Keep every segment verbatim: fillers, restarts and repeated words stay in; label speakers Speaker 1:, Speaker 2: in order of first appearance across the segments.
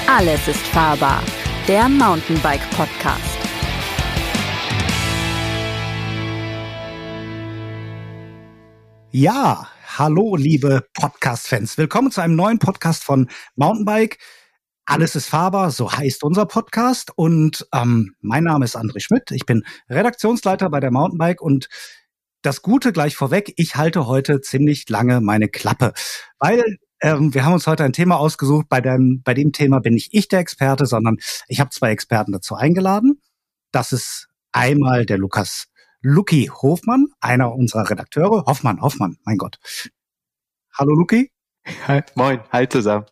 Speaker 1: Alles ist fahrbar, der Mountainbike-Podcast.
Speaker 2: Ja, hallo liebe Podcast-Fans. Willkommen zu einem neuen Podcast von Mountainbike. Alles ist fahrbar, so heißt unser Podcast. Und ähm, mein Name ist André Schmidt. Ich bin Redaktionsleiter bei der Mountainbike und das Gute gleich vorweg, ich halte heute ziemlich lange meine Klappe, weil ähm, wir haben uns heute ein Thema ausgesucht. Bei dem, bei dem Thema bin nicht ich der Experte, sondern ich habe zwei Experten dazu eingeladen. Das ist einmal der Lukas Luki Hofmann, einer unserer Redakteure. Hoffmann, Hoffmann, mein Gott. Hallo Luki.
Speaker 3: Hi, moin, hi zusammen.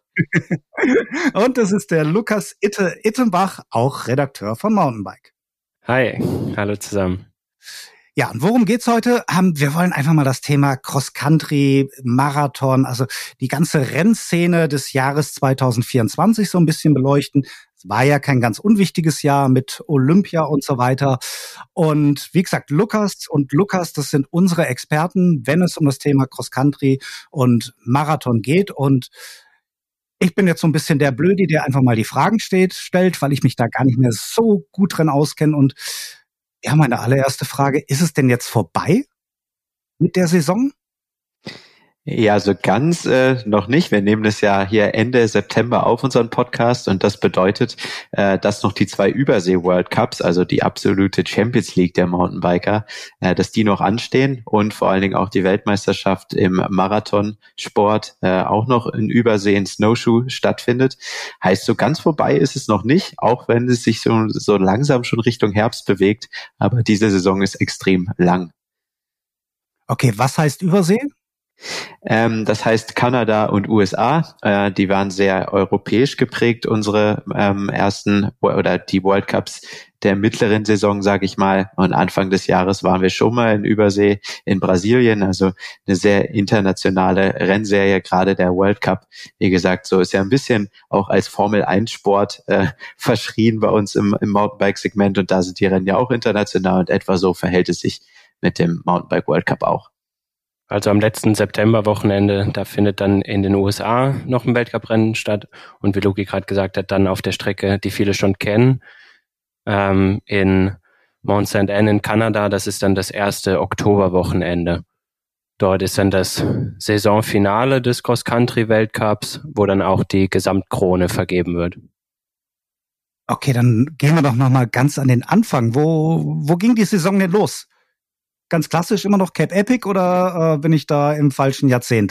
Speaker 2: Und das ist der Lukas Itte Ittenbach, auch Redakteur von Mountainbike.
Speaker 4: Hi, hallo zusammen.
Speaker 2: Ja, und worum geht's heute? Wir wollen einfach mal das Thema Cross-Country, Marathon, also die ganze Rennszene des Jahres zwanzig vierundzwanzig so ein bisschen beleuchten. Es war ja kein ganz unwichtiges Jahr mit Olympia und so weiter. Und wie gesagt, Lukas und Lukas, das sind unsere Experten, wenn es um das Thema Cross-Country und Marathon geht. Und ich bin jetzt so ein bisschen der Blödi, der einfach mal die Fragen steht, stellt, weil ich mich da gar nicht mehr so gut drin auskenne. Und ja, meine allererste Frage, ist es denn jetzt vorbei mit der Saison?
Speaker 3: Ja, so ganz äh, noch nicht. Wir nehmen das ja hier Ende September auf, unseren Podcast, und das bedeutet, äh, dass noch die zwei Übersee-World Cups, also die absolute Champions League der Mountainbiker, äh, dass die noch anstehen und vor allen Dingen auch die Weltmeisterschaft im Marathonsport äh, auch noch in Übersee in Snowshoe stattfindet. Heißt, so ganz vorbei ist es noch nicht, auch wenn es sich so, so langsam schon Richtung Herbst bewegt, aber diese Saison ist extrem lang.
Speaker 2: Okay, was heißt Übersee?
Speaker 3: Ähm, das heißt Kanada und U S A, äh, die waren sehr europäisch geprägt, unsere ähm, ersten oder die World Cups der mittleren Saison, sage ich mal. Und Anfang des Jahres waren wir schon mal in Übersee in Brasilien, also eine sehr internationale Rennserie, gerade der World Cup. Wie gesagt, so ist ja ein bisschen auch als Formel eins Sport äh, verschrien bei uns im, im Mountainbike-Segment, und da sind die Rennen ja auch international, und etwa so verhält es sich mit dem Mountainbike World Cup auch.
Speaker 4: Also am letzten Septemberwochenende, da findet dann in den U S A noch ein Weltcuprennen statt, und wie Luki gerade gesagt hat, dann auf der Strecke, die viele schon kennen, ähm, in Mount Saint Anne in Kanada. Das ist dann das erste Oktoberwochenende. Dort ist dann das Saisonfinale des Cross-Country-Weltcups, wo dann auch die Gesamtkrone vergeben wird.
Speaker 2: Okay, dann gehen wir doch nochmal ganz an den Anfang. Wo, wo ging die Saison denn los? Ganz klassisch immer noch Cape Epic, oder äh, bin ich da im falschen Jahrzehnt?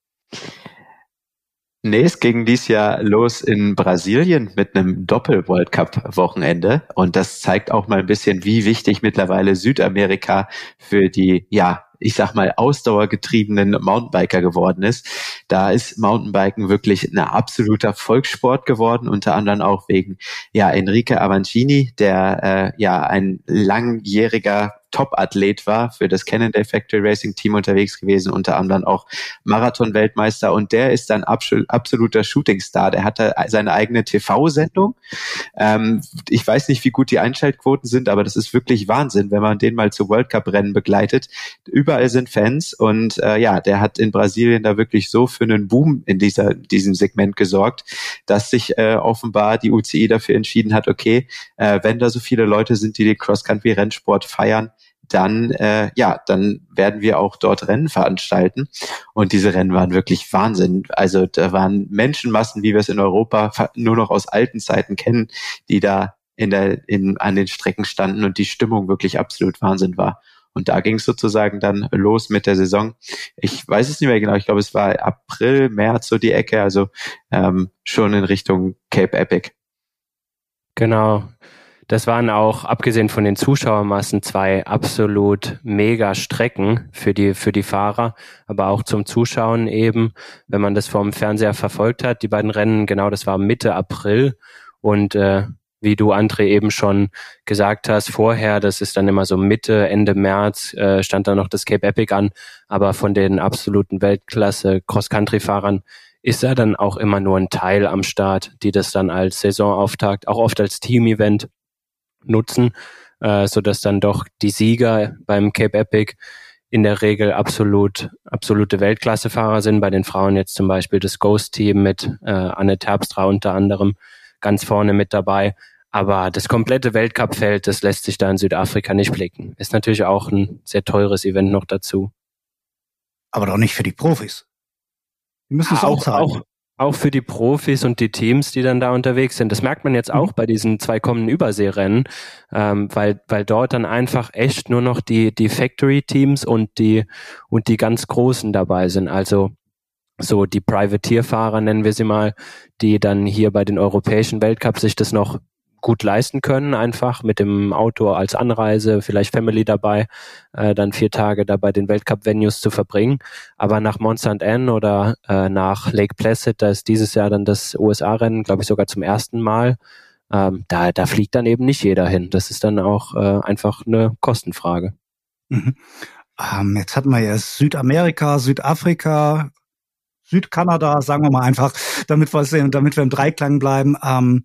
Speaker 3: Nee, es ging dies Jahr los in Brasilien mit einem Doppel-World Cup-Wochenende, und das zeigt auch mal ein bisschen, wie wichtig mittlerweile Südamerika für die, ja, ich sag mal, ausdauergetriebenen Mountainbiker geworden ist. Da ist Mountainbiken wirklich ein absoluter Volkssport geworden, unter anderem auch wegen, ja, Enrique Avancini, der, äh, ja, ein langjähriger Top-Athlet war, für das Cannondale Factory Racing Team unterwegs gewesen, unter anderem auch Marathon-Weltmeister, und der ist dann abs- absoluter Shootingstar. Der hatte seine eigene T V-Sendung. Ähm, ich weiß nicht, wie gut die Einschaltquoten sind, aber das ist wirklich Wahnsinn, wenn man den mal zu World Cup-Rennen begleitet. Überall sind Fans, und äh, ja, der hat in Brasilien da wirklich so für einen Boom in dieser diesem Segment gesorgt, dass sich äh, offenbar die U C I dafür entschieden hat, okay, äh, wenn da so viele Leute sind, die den Cross-Country-Rennsport feiern, dann äh, ja, dann werden wir auch dort Rennen veranstalten. Und diese Rennen waren wirklich Wahnsinn. Also da waren Menschenmassen, wie wir es in Europa nur noch aus alten Zeiten kennen, die da in der in an den Strecken standen, und die Stimmung wirklich absolut Wahnsinn war. Und da ging es sozusagen dann los mit der Saison. Ich weiß es nicht mehr genau, ich glaube, es war April, März, so die Ecke, also ähm, schon in Richtung Cape Epic.
Speaker 4: Genau. Das waren auch, abgesehen von den Zuschauermassen, zwei absolut mega Strecken für die, für die Fahrer, aber auch zum Zuschauen eben, wenn man das vom Fernseher verfolgt hat. Die beiden Rennen, genau, das war Mitte April, und äh, wie du, André, eben schon gesagt hast, vorher, das ist dann immer so Mitte, Ende März, äh, stand da noch das Cape Epic an, aber von den absoluten Weltklasse Cross-Country-Fahrern ist da dann auch immer nur ein Teil am Start, die das dann als Saisonauftakt, auch oft als Team-Event nutzen, äh, sodass dann doch die Sieger beim Cape Epic in der Regel absolut absolute Weltklassefahrer sind. Bei den Frauen jetzt zum Beispiel das Ghost-Team mit äh, Anne Terpstra unter anderem, ganz vorne mit dabei. Aber das komplette Weltcup-Feld, das lässt sich da in Südafrika nicht blicken. Ist natürlich auch ein sehr teures Event noch dazu.
Speaker 2: Aber doch nicht für die Profis. Die müssen es
Speaker 4: auch,
Speaker 2: auch zahlen.
Speaker 4: Auch, auch für die Profis und die Teams, die dann da unterwegs sind. Das merkt man jetzt auch mhm. bei diesen zwei kommenden Überseerennen, ähm, weil, weil dort dann einfach echt nur noch die, die Factory-Teams und die, und die ganz Großen dabei sind. Also, so die Privateer-Fahrer nennen wir sie mal, die dann hier bei den europäischen Weltcups sich das noch gut leisten können, einfach mit dem Auto als Anreise, vielleicht Family dabei, äh, dann vier Tage da bei den Weltcup-Venues zu verbringen. Aber nach Mont Saint Anne oder äh, nach Lake Placid, da ist dieses Jahr dann das U S A-Rennen, glaube ich, sogar zum ersten Mal. Ähm, da, da fliegt dann eben nicht jeder hin. Das ist dann auch äh, einfach eine Kostenfrage.
Speaker 2: Mhm. Ähm, jetzt hatten wir ja Südamerika, Südafrika, Südkanada, sagen wir mal einfach, damit wir sehen, damit wir im Dreiklang bleiben. Ähm,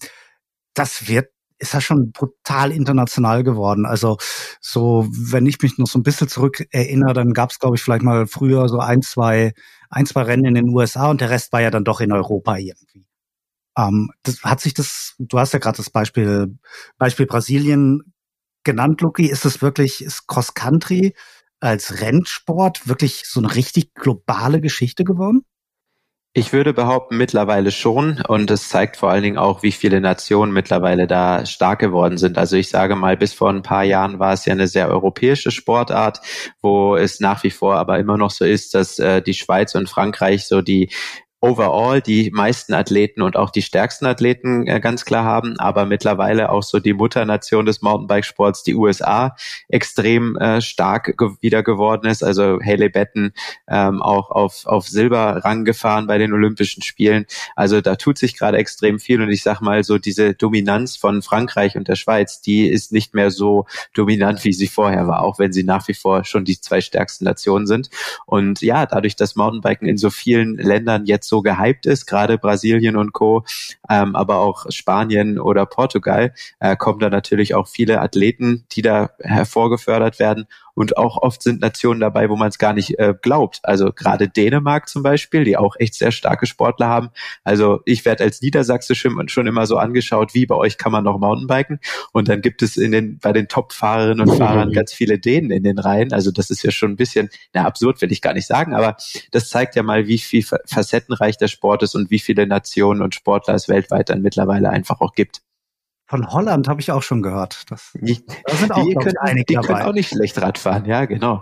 Speaker 2: das wird, ist ja schon brutal international geworden. Also so, wenn ich mich noch so ein bisschen zurück erinnere, dann gab es, glaube ich, vielleicht mal früher so ein, zwei, ein, zwei Rennen in den U S A und der Rest war ja dann doch in Europa irgendwie. Ähm, das hat sich das, du hast ja gerade das Beispiel, Beispiel Brasilien genannt, Luki. Ist es wirklich, ist Cross Country als Rennsport wirklich so eine richtig globale Geschichte geworden?
Speaker 3: Ich würde behaupten, mittlerweile schon. Und es zeigt vor allen Dingen auch, wie viele Nationen mittlerweile da stark geworden sind. Also ich sage mal, bis vor ein paar Jahren war es ja eine sehr europäische Sportart, wo es nach wie vor aber immer noch so ist, dass äh, die Schweiz und Frankreich so die overall die meisten Athleten und auch die stärksten Athleten äh, ganz klar haben, aber mittlerweile auch so die Mutternation des Mountainbikesports, die U S A, extrem äh, stark ge- wieder geworden ist. Also Hailey Batten ähm, auch auf auf Silberrang gefahren bei den Olympischen Spielen. Also da tut sich gerade extrem viel und ich sag mal so, diese Dominanz von Frankreich und der Schweiz, die ist nicht mehr so dominant, wie sie vorher war, auch wenn sie nach wie vor schon die zwei stärksten Nationen sind. Und ja, dadurch, dass Mountainbiken in so vielen Ländern jetzt so gehypt ist, gerade Brasilien und Co., ähm, aber auch Spanien oder Portugal, äh, kommen da natürlich auch viele Athleten, die da hervorgefördert werden. Und auch oft sind Nationen dabei, wo man es gar nicht äh, glaubt. Also gerade Dänemark zum Beispiel, die auch echt sehr starke Sportler haben. Also ich werde als Niedersachse schon, schon immer so angeschaut, wie bei euch kann man noch Mountainbiken. Und dann gibt es in den bei den Top-Fahrerinnen und Fahrern ganz viele Dänen in den Reihen. Also das ist ja schon ein bisschen, na absurd will ich gar nicht sagen, aber das zeigt ja mal, wie viel facettenreich der Sport ist und wie viele Nationen und Sportler es weltweit dann mittlerweile einfach auch gibt.
Speaker 2: Von Holland habe ich auch schon gehört. Das,
Speaker 3: die,
Speaker 2: da sind auch
Speaker 3: die, können,
Speaker 2: einige
Speaker 3: die
Speaker 2: dabei.
Speaker 3: können auch nicht schlecht Radfahren, ja, genau.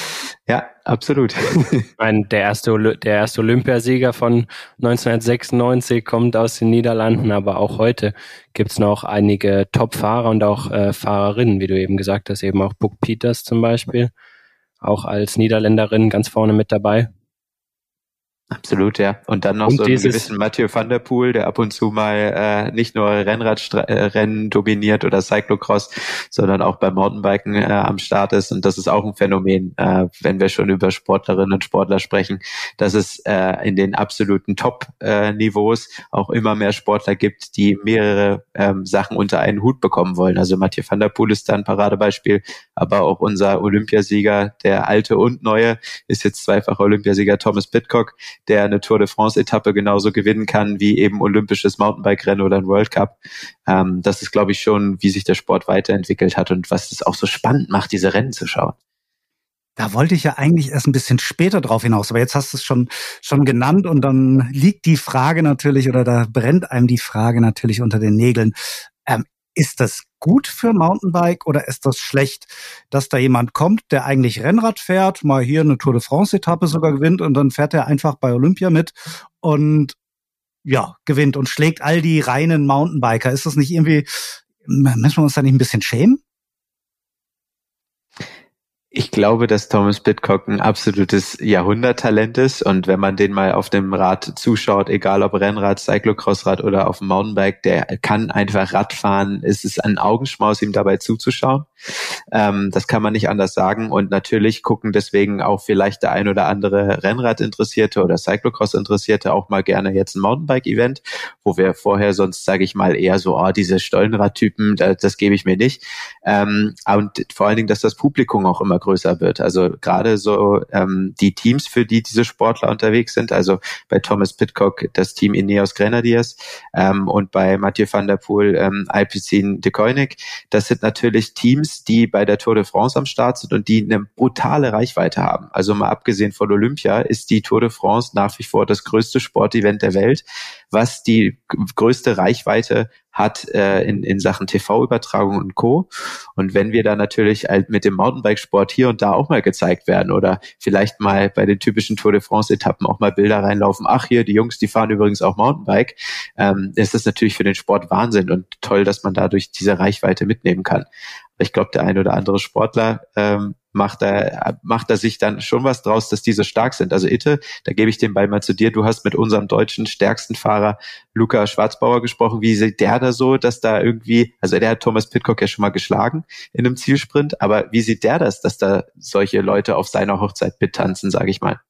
Speaker 3: Ja, absolut.
Speaker 4: Ich meine, der erste, der erste Olympiasieger von neunzehnhundertsechsundneunzig kommt aus den Niederlanden, aber auch heute gibt's noch einige Top-Fahrer und auch äh, Fahrerinnen, wie du eben gesagt hast, eben auch Brooke Peters zum Beispiel, auch als Niederländerin ganz vorne mit dabei.
Speaker 3: Absolut, ja. Und dann noch und so einen gewissen Mathieu van der Poel, der ab und zu mal äh, nicht nur Rennradrennen dominiert oder Cyclocross, sondern auch beim Mountainbiken äh, am Start ist. Und das ist auch ein Phänomen, äh, wenn wir schon über Sportlerinnen und Sportler sprechen, dass es äh, in den absoluten Top-Niveaus äh, auch immer mehr Sportler gibt, die mehrere ähm, Sachen unter einen Hut bekommen wollen. Also Mathieu van der Poel ist da ein Paradebeispiel, aber auch unser Olympiasieger, der alte und neue, ist jetzt zweifacher Olympiasieger Thomas Pidcock, der eine Tour de France-Etappe genauso gewinnen kann wie eben olympisches Mountainbike-Rennen oder ein World Cup. Ähm, das ist, glaube ich, schon, wie sich der Sport weiterentwickelt hat und was es auch so spannend macht, diese Rennen zu schauen.
Speaker 2: Da wollte ich ja eigentlich erst ein bisschen später drauf hinaus, aber jetzt hast du es schon schon genannt und dann liegt die Frage natürlich oder da brennt einem die Frage natürlich unter den Nägeln. Ähm, ist das gut für Mountainbike oder ist das schlecht, dass da jemand kommt, der eigentlich Rennrad fährt, mal hier eine Tour de France-Etappe sogar gewinnt und dann fährt er einfach bei Olympia mit und ja, gewinnt und schlägt all die reinen Mountainbiker. Ist das nicht irgendwie, müssen wir uns da nicht ein bisschen schämen?
Speaker 3: Ich glaube, dass Thomas Pidcock ein absolutes Jahrhunderttalent ist und wenn man den mal auf dem Rad zuschaut, egal ob Rennrad, Cyclocrossrad oder auf dem Mountainbike, der kann einfach Rad fahren. Es ist ein Augenschmaus, ihm dabei zuzuschauen. Ähm, das kann man nicht anders sagen und natürlich gucken deswegen auch vielleicht der ein oder andere Rennrad-Interessierte oder Cyclocross-Interessierte auch mal gerne jetzt ein Mountainbike-Event, wo wir vorher sonst, sage ich mal, eher so, oh, diese Stollenrad-Typen, das, das gebe ich mir nicht. Ähm, und vor allen Dingen, dass das Publikum auch immer größer wird. Also gerade so ähm, die Teams, für die diese Sportler unterwegs sind, also bei Thomas Pidcock das Team Ineos Grenadiers ähm, und bei Mathieu van der Poel ähm, Alpecin de Koenig, das sind natürlich Teams, die bei der Tour de France am Start sind und die eine brutale Reichweite haben. Also mal abgesehen von Olympia ist die Tour de France nach wie vor das größte Sportevent der Welt, was die größte Reichweite hat äh, in, in Sachen T V-Übertragung und Co. Und wenn wir da natürlich halt mit dem Mountainbikesport hier und da auch mal gezeigt werden oder vielleicht mal bei den typischen Tour de France-Etappen auch mal Bilder reinlaufen, ach hier, die Jungs, die fahren übrigens auch Mountainbike, ähm, ist das natürlich für den Sport Wahnsinn und toll, dass man dadurch diese Reichweite mitnehmen kann. Ich glaube, der ein oder andere Sportler ähm, macht da macht da sich dann schon was draus, dass die so stark sind. Also Itte, da gebe ich den Ball mal zu dir. Du hast mit unserem deutschen stärksten Fahrer Luca Schwarzbauer gesprochen. Wie sieht der da so, dass da irgendwie, also der hat Thomas Pidcock ja schon mal geschlagen in einem Zielsprint, aber wie sieht der das, dass da solche Leute auf seiner Hochzeit mittanzen, sage ich mal?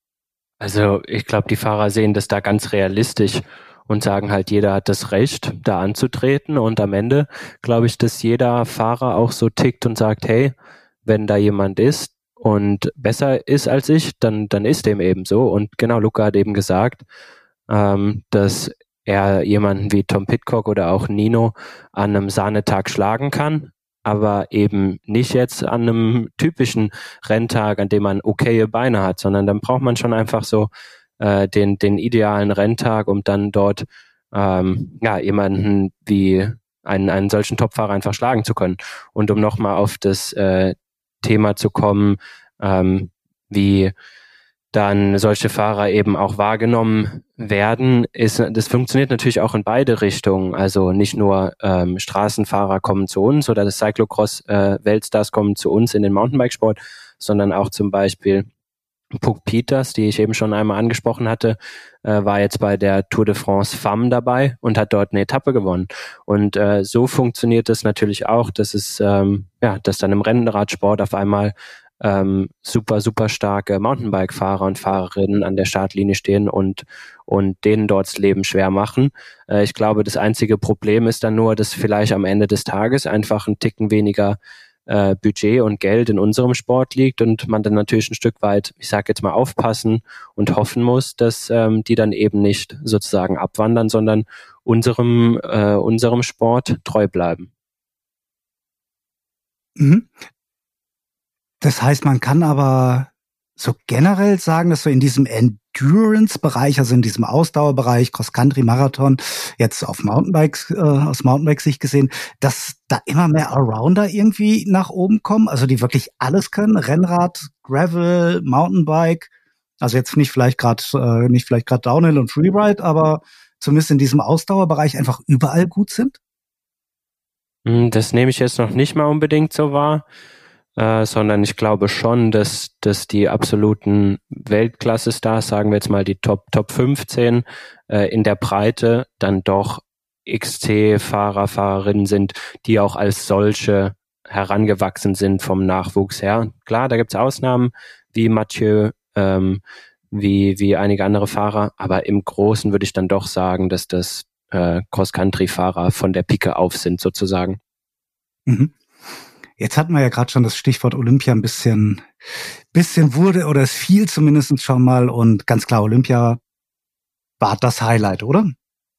Speaker 4: Also ich glaube, die Fahrer sehen das da ganz realistisch und sagen halt, jeder hat das Recht, da anzutreten. Und am Ende glaube ich, dass jeder Fahrer auch so tickt und sagt, hey, wenn da jemand ist und besser ist als ich, dann dann ist dem eben so. Und genau, Luca hat eben gesagt, ähm, dass er jemanden wie Tom Pidcock oder auch Nino an einem Sahnetag schlagen kann, aber eben nicht jetzt an einem typischen Renntag, an dem man okaye Beine hat, sondern dann braucht man schon einfach so äh, den den idealen Renntag, um dann dort ähm, ja jemanden wie einen einen solchen Topfahrer einfach schlagen zu können. Und um nochmal auf das äh, Thema zu kommen, ähm, wie dann solche Fahrer eben auch wahrgenommen werden, ist, das funktioniert natürlich auch in beide Richtungen. Also nicht nur ähm, Straßenfahrer kommen zu uns oder das Cyclocross-Weltstars äh, kommen zu uns in den Mountainbikesport, sondern auch zum Beispiel Puk Pieters, die ich eben schon einmal angesprochen hatte, äh, war jetzt bei der Tour de France Femmes dabei und hat dort eine Etappe gewonnen. Und äh, so funktioniert es natürlich auch, dass es ähm, ja, dass dann im Rennradsport auf einmal ähm, super, super starke Mountainbike-Fahrer und Fahrerinnen an der Startlinie stehen und und denen dort das Leben schwer machen. Äh, ich glaube, das einzige Problem ist dann nur, dass vielleicht am Ende des Tages einfach ein Ticken weniger äh, Budget und Geld in unserem Sport liegt und man dann natürlich ein Stück weit, ich sage jetzt mal, aufpassen und hoffen muss, dass ähm, die dann eben nicht sozusagen abwandern, sondern unserem äh, unserem Sport treu bleiben.
Speaker 2: Mhm. Das heißt, man kann aber so generell sagen, dass so in diesem Endurance-Bereich, also in diesem Ausdauerbereich, Cross-Country, Marathon, jetzt auf Mountainbikes, äh, aus Mountainbike-Sicht gesehen, dass da immer mehr Allrounder irgendwie nach oben kommen, also die wirklich alles können, Rennrad, Gravel, Mountainbike, also jetzt nicht vielleicht gerade äh, nicht vielleicht gerade Downhill und Freeride, aber zumindest in diesem Ausdauerbereich einfach überall gut sind?
Speaker 4: Das nehme ich jetzt noch nicht mal unbedingt so wahr. Äh, sondern ich glaube schon, dass dass die absoluten Weltklasse-Stars, sagen wir jetzt mal die Top Top fünfzehn äh, in der Breite, dann doch X C-Fahrer, Fahrerinnen sind, die auch als solche herangewachsen sind vom Nachwuchs her. Klar, da gibt's Ausnahmen wie Mathieu, ähm, wie wie einige andere Fahrer, aber im Großen würde ich dann doch sagen, dass das äh, Cross-Country-Fahrer von der Pike auf sind sozusagen.
Speaker 2: Mhm. Jetzt hatten wir ja gerade schon das Stichwort Olympia ein bisschen, bisschen wurde oder es fiel zumindest schon mal und ganz klar, Olympia war das Highlight, oder?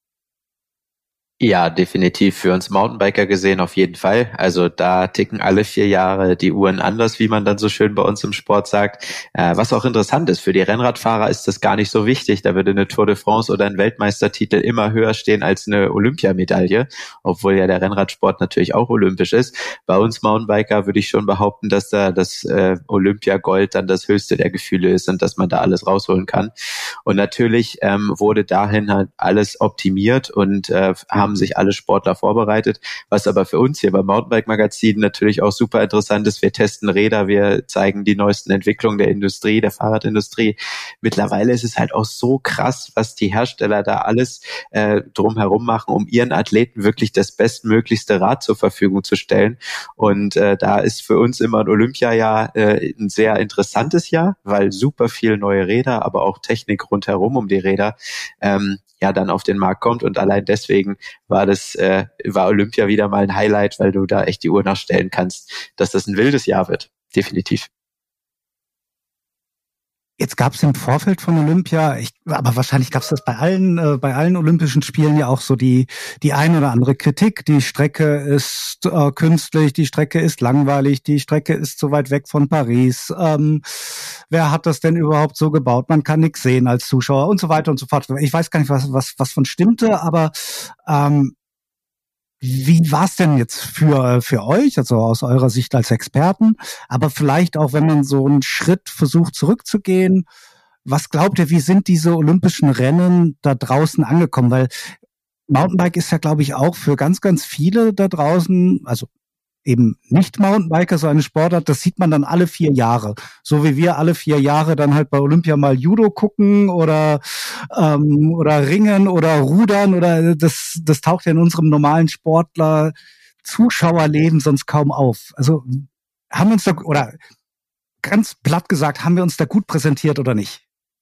Speaker 3: Ja, definitiv für uns Mountainbiker gesehen auf jeden Fall. Also da ticken alle vier Jahre die Uhren anders, wie man dann so schön bei uns im Sport sagt. Äh, was auch interessant ist, für die Rennradfahrer ist das gar nicht so wichtig. Da würde eine Tour de France oder ein Weltmeistertitel immer höher stehen als eine Olympiamedaille, obwohl ja der Rennradsport natürlich auch olympisch ist. Bei uns Mountainbiker würde ich schon behaupten, dass da das äh, Olympiagold dann das höchste der Gefühle ist und dass man da alles rausholen kann. Und natürlich ähm, wurde dahin halt alles optimiert und äh, haben sich alle Sportler vorbereitet, was aber für uns hier beim Mountainbike-Magazin natürlich auch super interessant ist. Wir testen Räder, wir zeigen die neuesten Entwicklungen der Industrie, der Fahrradindustrie. Mittlerweile ist es halt auch so krass, was die Hersteller da alles äh, drumherum machen, um ihren Athleten wirklich das bestmöglichste Rad zur Verfügung zu stellen. Und äh, da ist für uns immer ein Olympiajahr äh, ein sehr interessantes Jahr, weil super viel neue Räder, aber auch Technik rundherum um die Räder ähm, ja dann auf den Markt kommt und allein deswegen war das äh, war Olympia wieder mal ein Highlight, weil du da echt die Uhr nachstellen kannst, dass das ein wildes Jahr wird. definitiv.
Speaker 2: Jetzt gab es im Vorfeld von Olympia, ich, aber wahrscheinlich gab es das bei allen, äh, bei allen Olympischen Spielen ja auch so die die ein oder andere Kritik. Die Strecke ist äh, künstlich, die Strecke ist langweilig, die Strecke ist zu weit weg von Paris. Ähm, wer hat das denn überhaupt so gebaut? Man kann nichts sehen als Zuschauer und so weiter und so fort. Ich weiß gar nicht, was was was von stimmte, aber ähm, wie war es denn jetzt für für euch, also aus eurer Sicht als Experten, aber vielleicht auch, wenn man so einen Schritt versucht zurückzugehen, was glaubt ihr, wie sind diese olympischen Rennen da draußen angekommen? Weil Mountainbike ist ja, glaube ich, auch für ganz, ganz viele da draußen, also eben nicht Mountainbiker, so eine Sportart, das sieht man dann alle vier Jahre. So wie wir alle vier Jahre dann halt bei Olympia mal Judo gucken oder ähm, oder Ringen oder Rudern oder das das taucht ja in unserem normalen Sportler Zuschauerleben sonst kaum auf. Also haben wir uns da, oder ganz platt gesagt, haben wir uns da gut präsentiert oder nicht?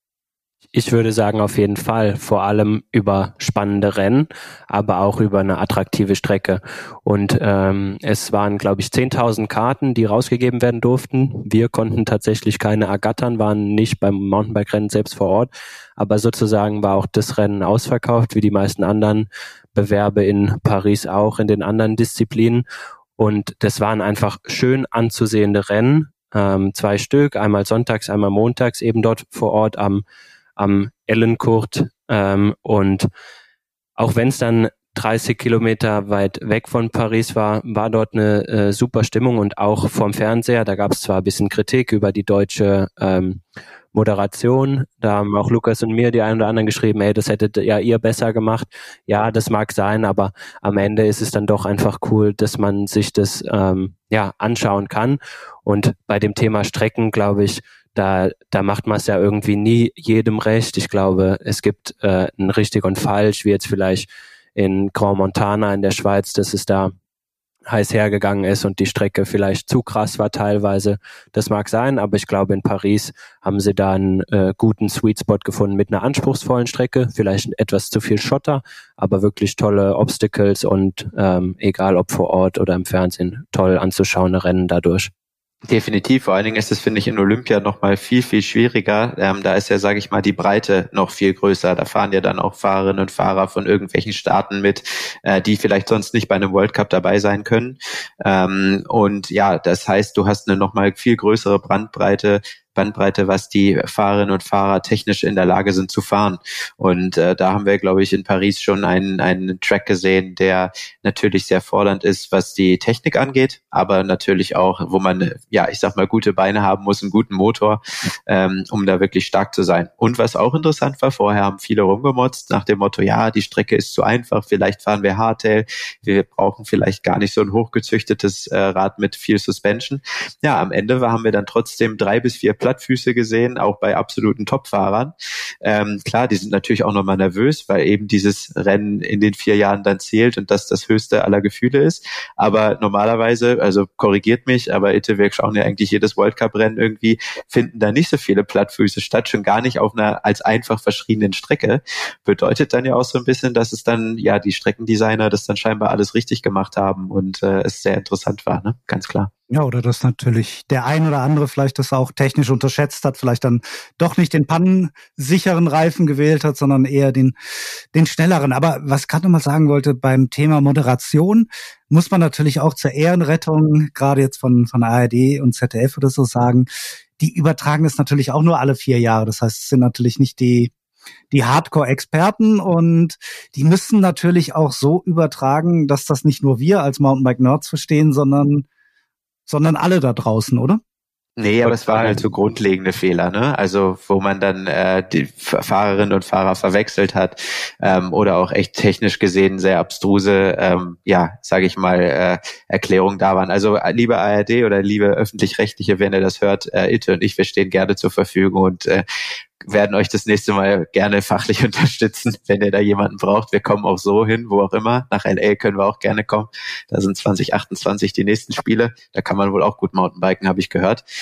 Speaker 4: Ich würde sagen, auf jeden Fall, vor allem über spannende Rennen, aber auch über eine attraktive Strecke. Und ähm, es waren, glaube ich, zehntausend Karten, die rausgegeben werden durften. Wir konnten tatsächlich keine ergattern, waren nicht beim Mountainbike-Rennen selbst vor Ort. Aber sozusagen war auch das Rennen ausverkauft, wie die meisten anderen Bewerbe in Paris auch, in den anderen Disziplinen. Und das waren einfach schön anzusehende Rennen, ähm, zwei Stück, einmal sonntags, einmal montags, eben dort vor Ort am am Ellencourt, ähm, und auch wenn es dann dreißig Kilometer weit weg von Paris war, war dort eine äh, super Stimmung und auch vom Fernseher, da gab es zwar ein bisschen Kritik über die deutsche ähm, Moderation, da haben auch Lukas und mir die einen oder anderen geschrieben, hey, das hättet ja ihr besser gemacht. Ja, das mag sein, aber am Ende ist es dann doch einfach cool, dass man sich das ähm, ja anschauen kann. Und bei dem Thema Strecken, glaube ich, Da, da macht man es ja irgendwie nie jedem recht. Ich glaube, es gibt äh, ein richtig und falsch, wie jetzt vielleicht in Grand Montana in der Schweiz, dass es da heiß hergegangen ist und die Strecke vielleicht zu krass war teilweise. Das mag sein, aber ich glaube, in Paris haben sie da einen äh, guten Sweet Spot gefunden mit einer anspruchsvollen Strecke, vielleicht etwas zu viel Schotter, aber wirklich tolle Obstacles und ähm, egal ob vor Ort oder im Fernsehen, toll anzuschauende Rennen dadurch.
Speaker 3: Definitiv, vor allen Dingen ist es, finde ich, in Olympia noch mal viel, viel schwieriger. Ähm, da ist ja, sage ich mal, die Breite noch viel größer. Da fahren ja dann auch Fahrerinnen und Fahrer von irgendwelchen Staaten mit, äh, die vielleicht sonst nicht bei einem World Cup dabei sein können. Ähm, und ja, das heißt, du hast eine noch mal viel größere Bandbreite, Bandbreite, was die Fahrerinnen und Fahrer technisch in der Lage sind zu fahren. Und äh, da haben wir, glaube ich, in Paris schon einen, einen Track gesehen, der natürlich sehr fordernd ist, was die Technik angeht, aber natürlich auch, wo man, ja, ich sag mal, gute Beine haben muss, einen guten Motor, ähm, um da wirklich stark zu sein. Und was auch interessant war, vorher haben viele rumgemotzt nach dem Motto, ja, die Strecke ist zu einfach, vielleicht fahren wir Hardtail, wir brauchen vielleicht gar nicht so ein hochgezüchtetes äh, Rad mit viel Suspension. Ja, am Ende haben wir dann trotzdem drei bis vier Plattfüße gesehen, auch bei absoluten Top-Fahrern. Ähm, klar, die sind natürlich auch nochmal nervös, weil eben dieses Rennen in den vier Jahren dann zählt und das das höchste aller Gefühle ist. Aber normalerweise, also korrigiert mich, aber Itte, wir schauen ja eigentlich jedes World Cup-Rennen irgendwie, finden da nicht so viele Plattfüße statt, schon gar nicht auf einer als einfach verschriebenen Strecke. Bedeutet dann ja auch so ein bisschen, dass es dann, ja, die Streckendesigner das dann scheinbar alles richtig gemacht haben und äh, es sehr interessant war, ne? Ganz klar.
Speaker 2: Ja, oder dass natürlich der ein oder andere vielleicht das auch technisch unterschätzt hat, vielleicht dann doch nicht den pannensicheren Reifen gewählt hat, sondern eher den den schnelleren. Aber was ich gerade noch mal sagen wollte, beim Thema Moderation muss man natürlich auch zur Ehrenrettung, gerade jetzt von von A R D und Z D F oder so sagen, die übertragen das natürlich auch nur alle vier Jahre. Das heißt, es sind natürlich nicht die die Hardcore-Experten und die müssen natürlich auch so übertragen, dass das nicht nur wir als Mountainbike-Nerds verstehen, sondern sondern alle da draußen, oder?
Speaker 3: Nee, aber es waren halt so grundlegende Fehler, ne? Also wo man dann äh, die Fahrerinnen und Fahrer verwechselt hat ähm, oder auch echt technisch gesehen sehr abstruse, ähm, ja, sage ich mal, äh, Erklärungen da waren. Also liebe A R D oder liebe Öffentlich-Rechtliche, wenn ihr das hört, äh, Itte und ich, wir stehen gerne zur Verfügung und äh, werden euch das nächste Mal gerne fachlich unterstützen, wenn ihr da jemanden braucht. Wir kommen auch so hin, wo auch immer. Nach L A können wir auch gerne kommen. Da sind zwanzig achtundzwanzig die nächsten Spiele. Da kann man wohl auch gut Mountainbiken, habe ich gehört.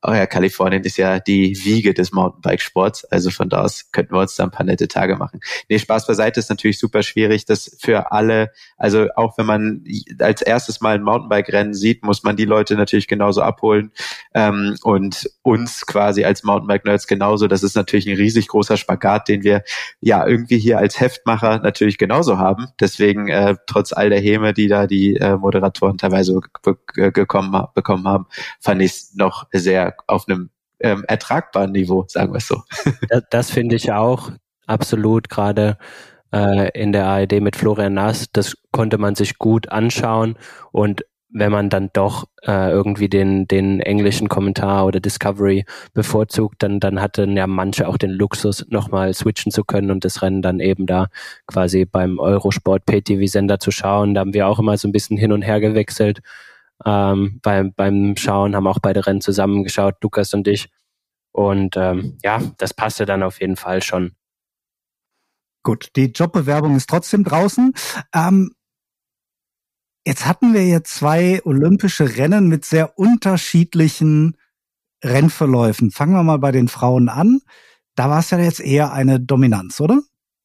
Speaker 3: oh ja, Kalifornien ist ja die Wiege des Mountainbike-Sports, also von da aus könnten wir uns da ein paar nette Tage machen. Nee, Spaß beiseite, ist natürlich super schwierig, das für alle, also auch wenn man als erstes mal ein Mountainbike-Rennen sieht, muss man die Leute natürlich genauso abholen ähm, und uns quasi als Mountainbike-Nerds genauso. Das ist natürlich ein riesig großer Spagat, den wir ja irgendwie hier als Heftmacher natürlich genauso haben. Deswegen äh, trotz all der Häme, die da die äh, Moderatoren teilweise ge- gekommen, bekommen haben, fand ich es noch sehr auf einem ähm, ertragbaren Niveau, sagen wir es so.
Speaker 4: Das, das finde ich auch absolut, gerade äh, in der A R D mit Florian Nass, das konnte man sich gut anschauen, und wenn man dann doch äh, irgendwie den den englischen Kommentar oder Discovery bevorzugt, dann dann hatten ja manche auch den Luxus, nochmal switchen zu können und das Rennen dann eben da quasi beim Eurosport Pay T V-Sender zu schauen. Da haben wir auch immer so ein bisschen hin und her gewechselt. Ähm, beim, beim Schauen haben auch beide Rennen zusammengeschaut, Lukas und ich. Und ähm, ja, das passte dann auf jeden Fall schon.
Speaker 2: Gut, die Jobbewerbung ist trotzdem draußen. Ähm, jetzt hatten wir hier zwei olympische Rennen mit sehr unterschiedlichen Rennverläufen. Fangen wir mal bei den Frauen an. Da war es ja jetzt eher eine Dominanz, oder?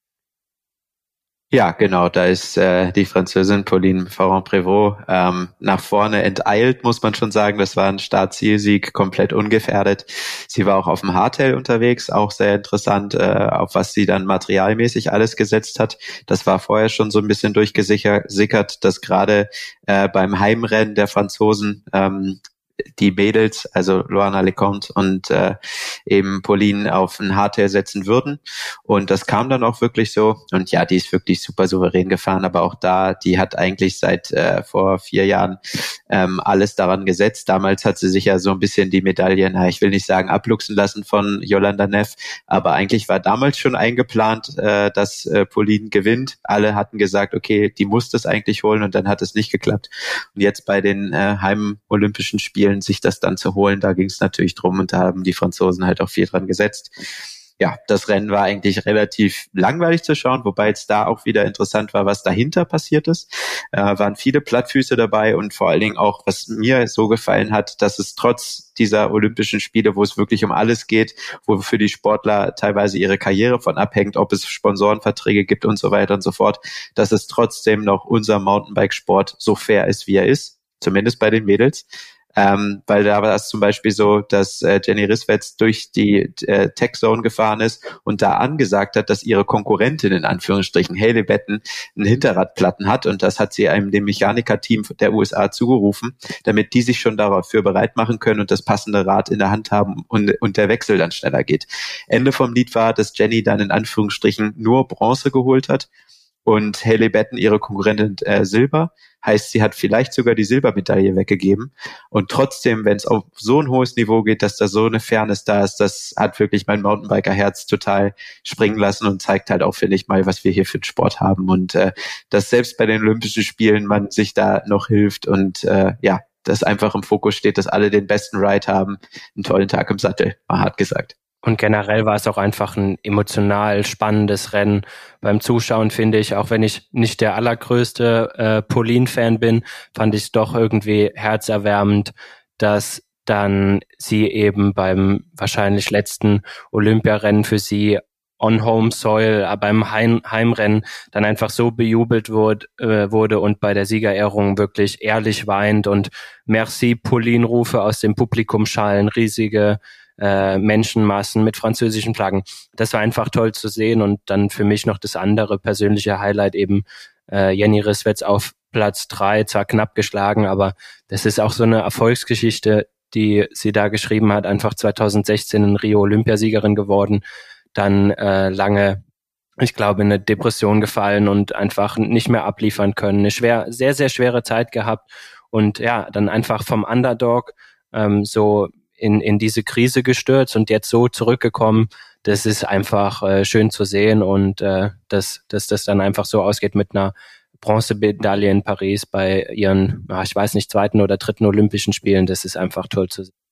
Speaker 3: Ja, genau, da ist äh, die Französin Pauline Ferrand-Prévot ähm, nach vorne enteilt, muss man schon sagen. Das war ein Start-Ziel-Sieg, komplett ungefährdet. Sie war auch auf dem Hardtail unterwegs, auch sehr interessant, äh, auf was sie dann materialmäßig alles gesetzt hat. Das war vorher schon so ein bisschen durchgesickert, dass gerade äh, beim Heimrennen der Franzosen ähm, die Mädels, also Loana Leconte und äh, eben Pauline auf ein Hardtail setzen würden. Und das kam dann auch wirklich so. Und ja, die ist wirklich super souverän gefahren. Aber auch da, die hat eigentlich seit äh, vor vier Jahren ähm, alles daran gesetzt. Damals hat sie sich ja so ein bisschen die Medaille, na, ich will nicht sagen abluchsen lassen von Yolanda Neff, aber eigentlich war damals schon eingeplant, äh, dass äh, Pauline gewinnt. Alle hatten gesagt, okay, die muss das eigentlich holen, und dann hat es nicht geklappt. Und jetzt bei den äh, Heim-Olympischen Spielen sich das dann zu holen, da ging es natürlich drum, und da haben die Franzosen halt auch viel dran gesetzt. Ja, das Rennen war eigentlich relativ langweilig zu schauen, wobei jetzt da auch wieder interessant war, was dahinter passiert ist. Äh, waren viele Plattfüße dabei, und vor allen Dingen auch, was mir so gefallen hat, dass es trotz dieser Olympischen Spiele, wo es wirklich um alles geht, wo für die Sportler teilweise ihre Karriere von abhängt, ob es Sponsorenverträge gibt und so weiter und so fort, dass es trotzdem noch unser Mountainbike-Sport so fair ist, wie er ist, zumindest bei den Mädels. Ähm, weil da war es zum Beispiel so, dass äh, Jenny Risswitz durch die äh, Tech Zone gefahren ist und da angesagt hat, dass ihre Konkurrentin in Anführungsstrichen Haley Batten einen Hinterradplatten hat, und das hat sie einem dem Mechaniker-Team der U S A zugerufen, damit die sich schon dafür bereit machen können und das passende Rad in der Hand haben und, und der Wechsel dann schneller geht. Ende vom Lied war, dass Jenny dann in Anführungsstrichen nur Bronze geholt hat und Haley Batten, ihre Konkurrentin, äh, Silber. Heißt, sie hat vielleicht sogar die Silbermedaille weggegeben. Und trotzdem, wenn es auf so ein hohes Niveau geht, dass da so eine Fairness da ist, das hat wirklich mein Mountainbiker-Herz total springen lassen und zeigt halt auch, finde ich mal, was wir hier für einen Sport haben. Und äh, dass selbst bei den Olympischen Spielen man sich da noch hilft und äh, ja, dass einfach im Fokus steht, dass alle den besten Ride haben. Einen tollen Tag im Sattel, mal hart gesagt.
Speaker 4: Und generell war es auch einfach ein emotional spannendes Rennen beim Zuschauen, finde ich. Auch wenn ich nicht der allergrößte äh, Pauline-Fan bin, fand ich es doch irgendwie herzerwärmend, dass dann sie eben beim wahrscheinlich letzten Olympiarennen für sie on home soil, aber beim Heim- Heimrennen dann einfach so bejubelt wurde, äh, wurde und bei der Siegerehrung wirklich ehrlich weint und Merci Pauline-Rufe aus dem Publikum schallen, riesige äh, Menschenmassen mit französischen Flaggen. Das war einfach toll zu sehen, und dann für mich noch das andere persönliche Highlight eben äh, Jenny Risswitz auf Platz drei, zwar knapp geschlagen, aber das ist auch so eine Erfolgsgeschichte, die sie da geschrieben hat, einfach zwanzig sechzehn in Rio Olympiasiegerin geworden, dann äh, lange, ich glaube, in eine Depression gefallen und einfach nicht mehr abliefern können. Eine schwer, sehr, sehr schwere Zeit gehabt und ja, dann einfach vom Underdog ähm, so in in diese Krise gestürzt und jetzt so zurückgekommen. Das ist einfach äh, schön zu sehen, und äh, dass dass das dann einfach so ausgeht mit einer Bronzemedaille in Paris bei ihren, ich weiß nicht, zweiten oder dritten Olympischen Spielen. Das ist einfach toll zu sehen.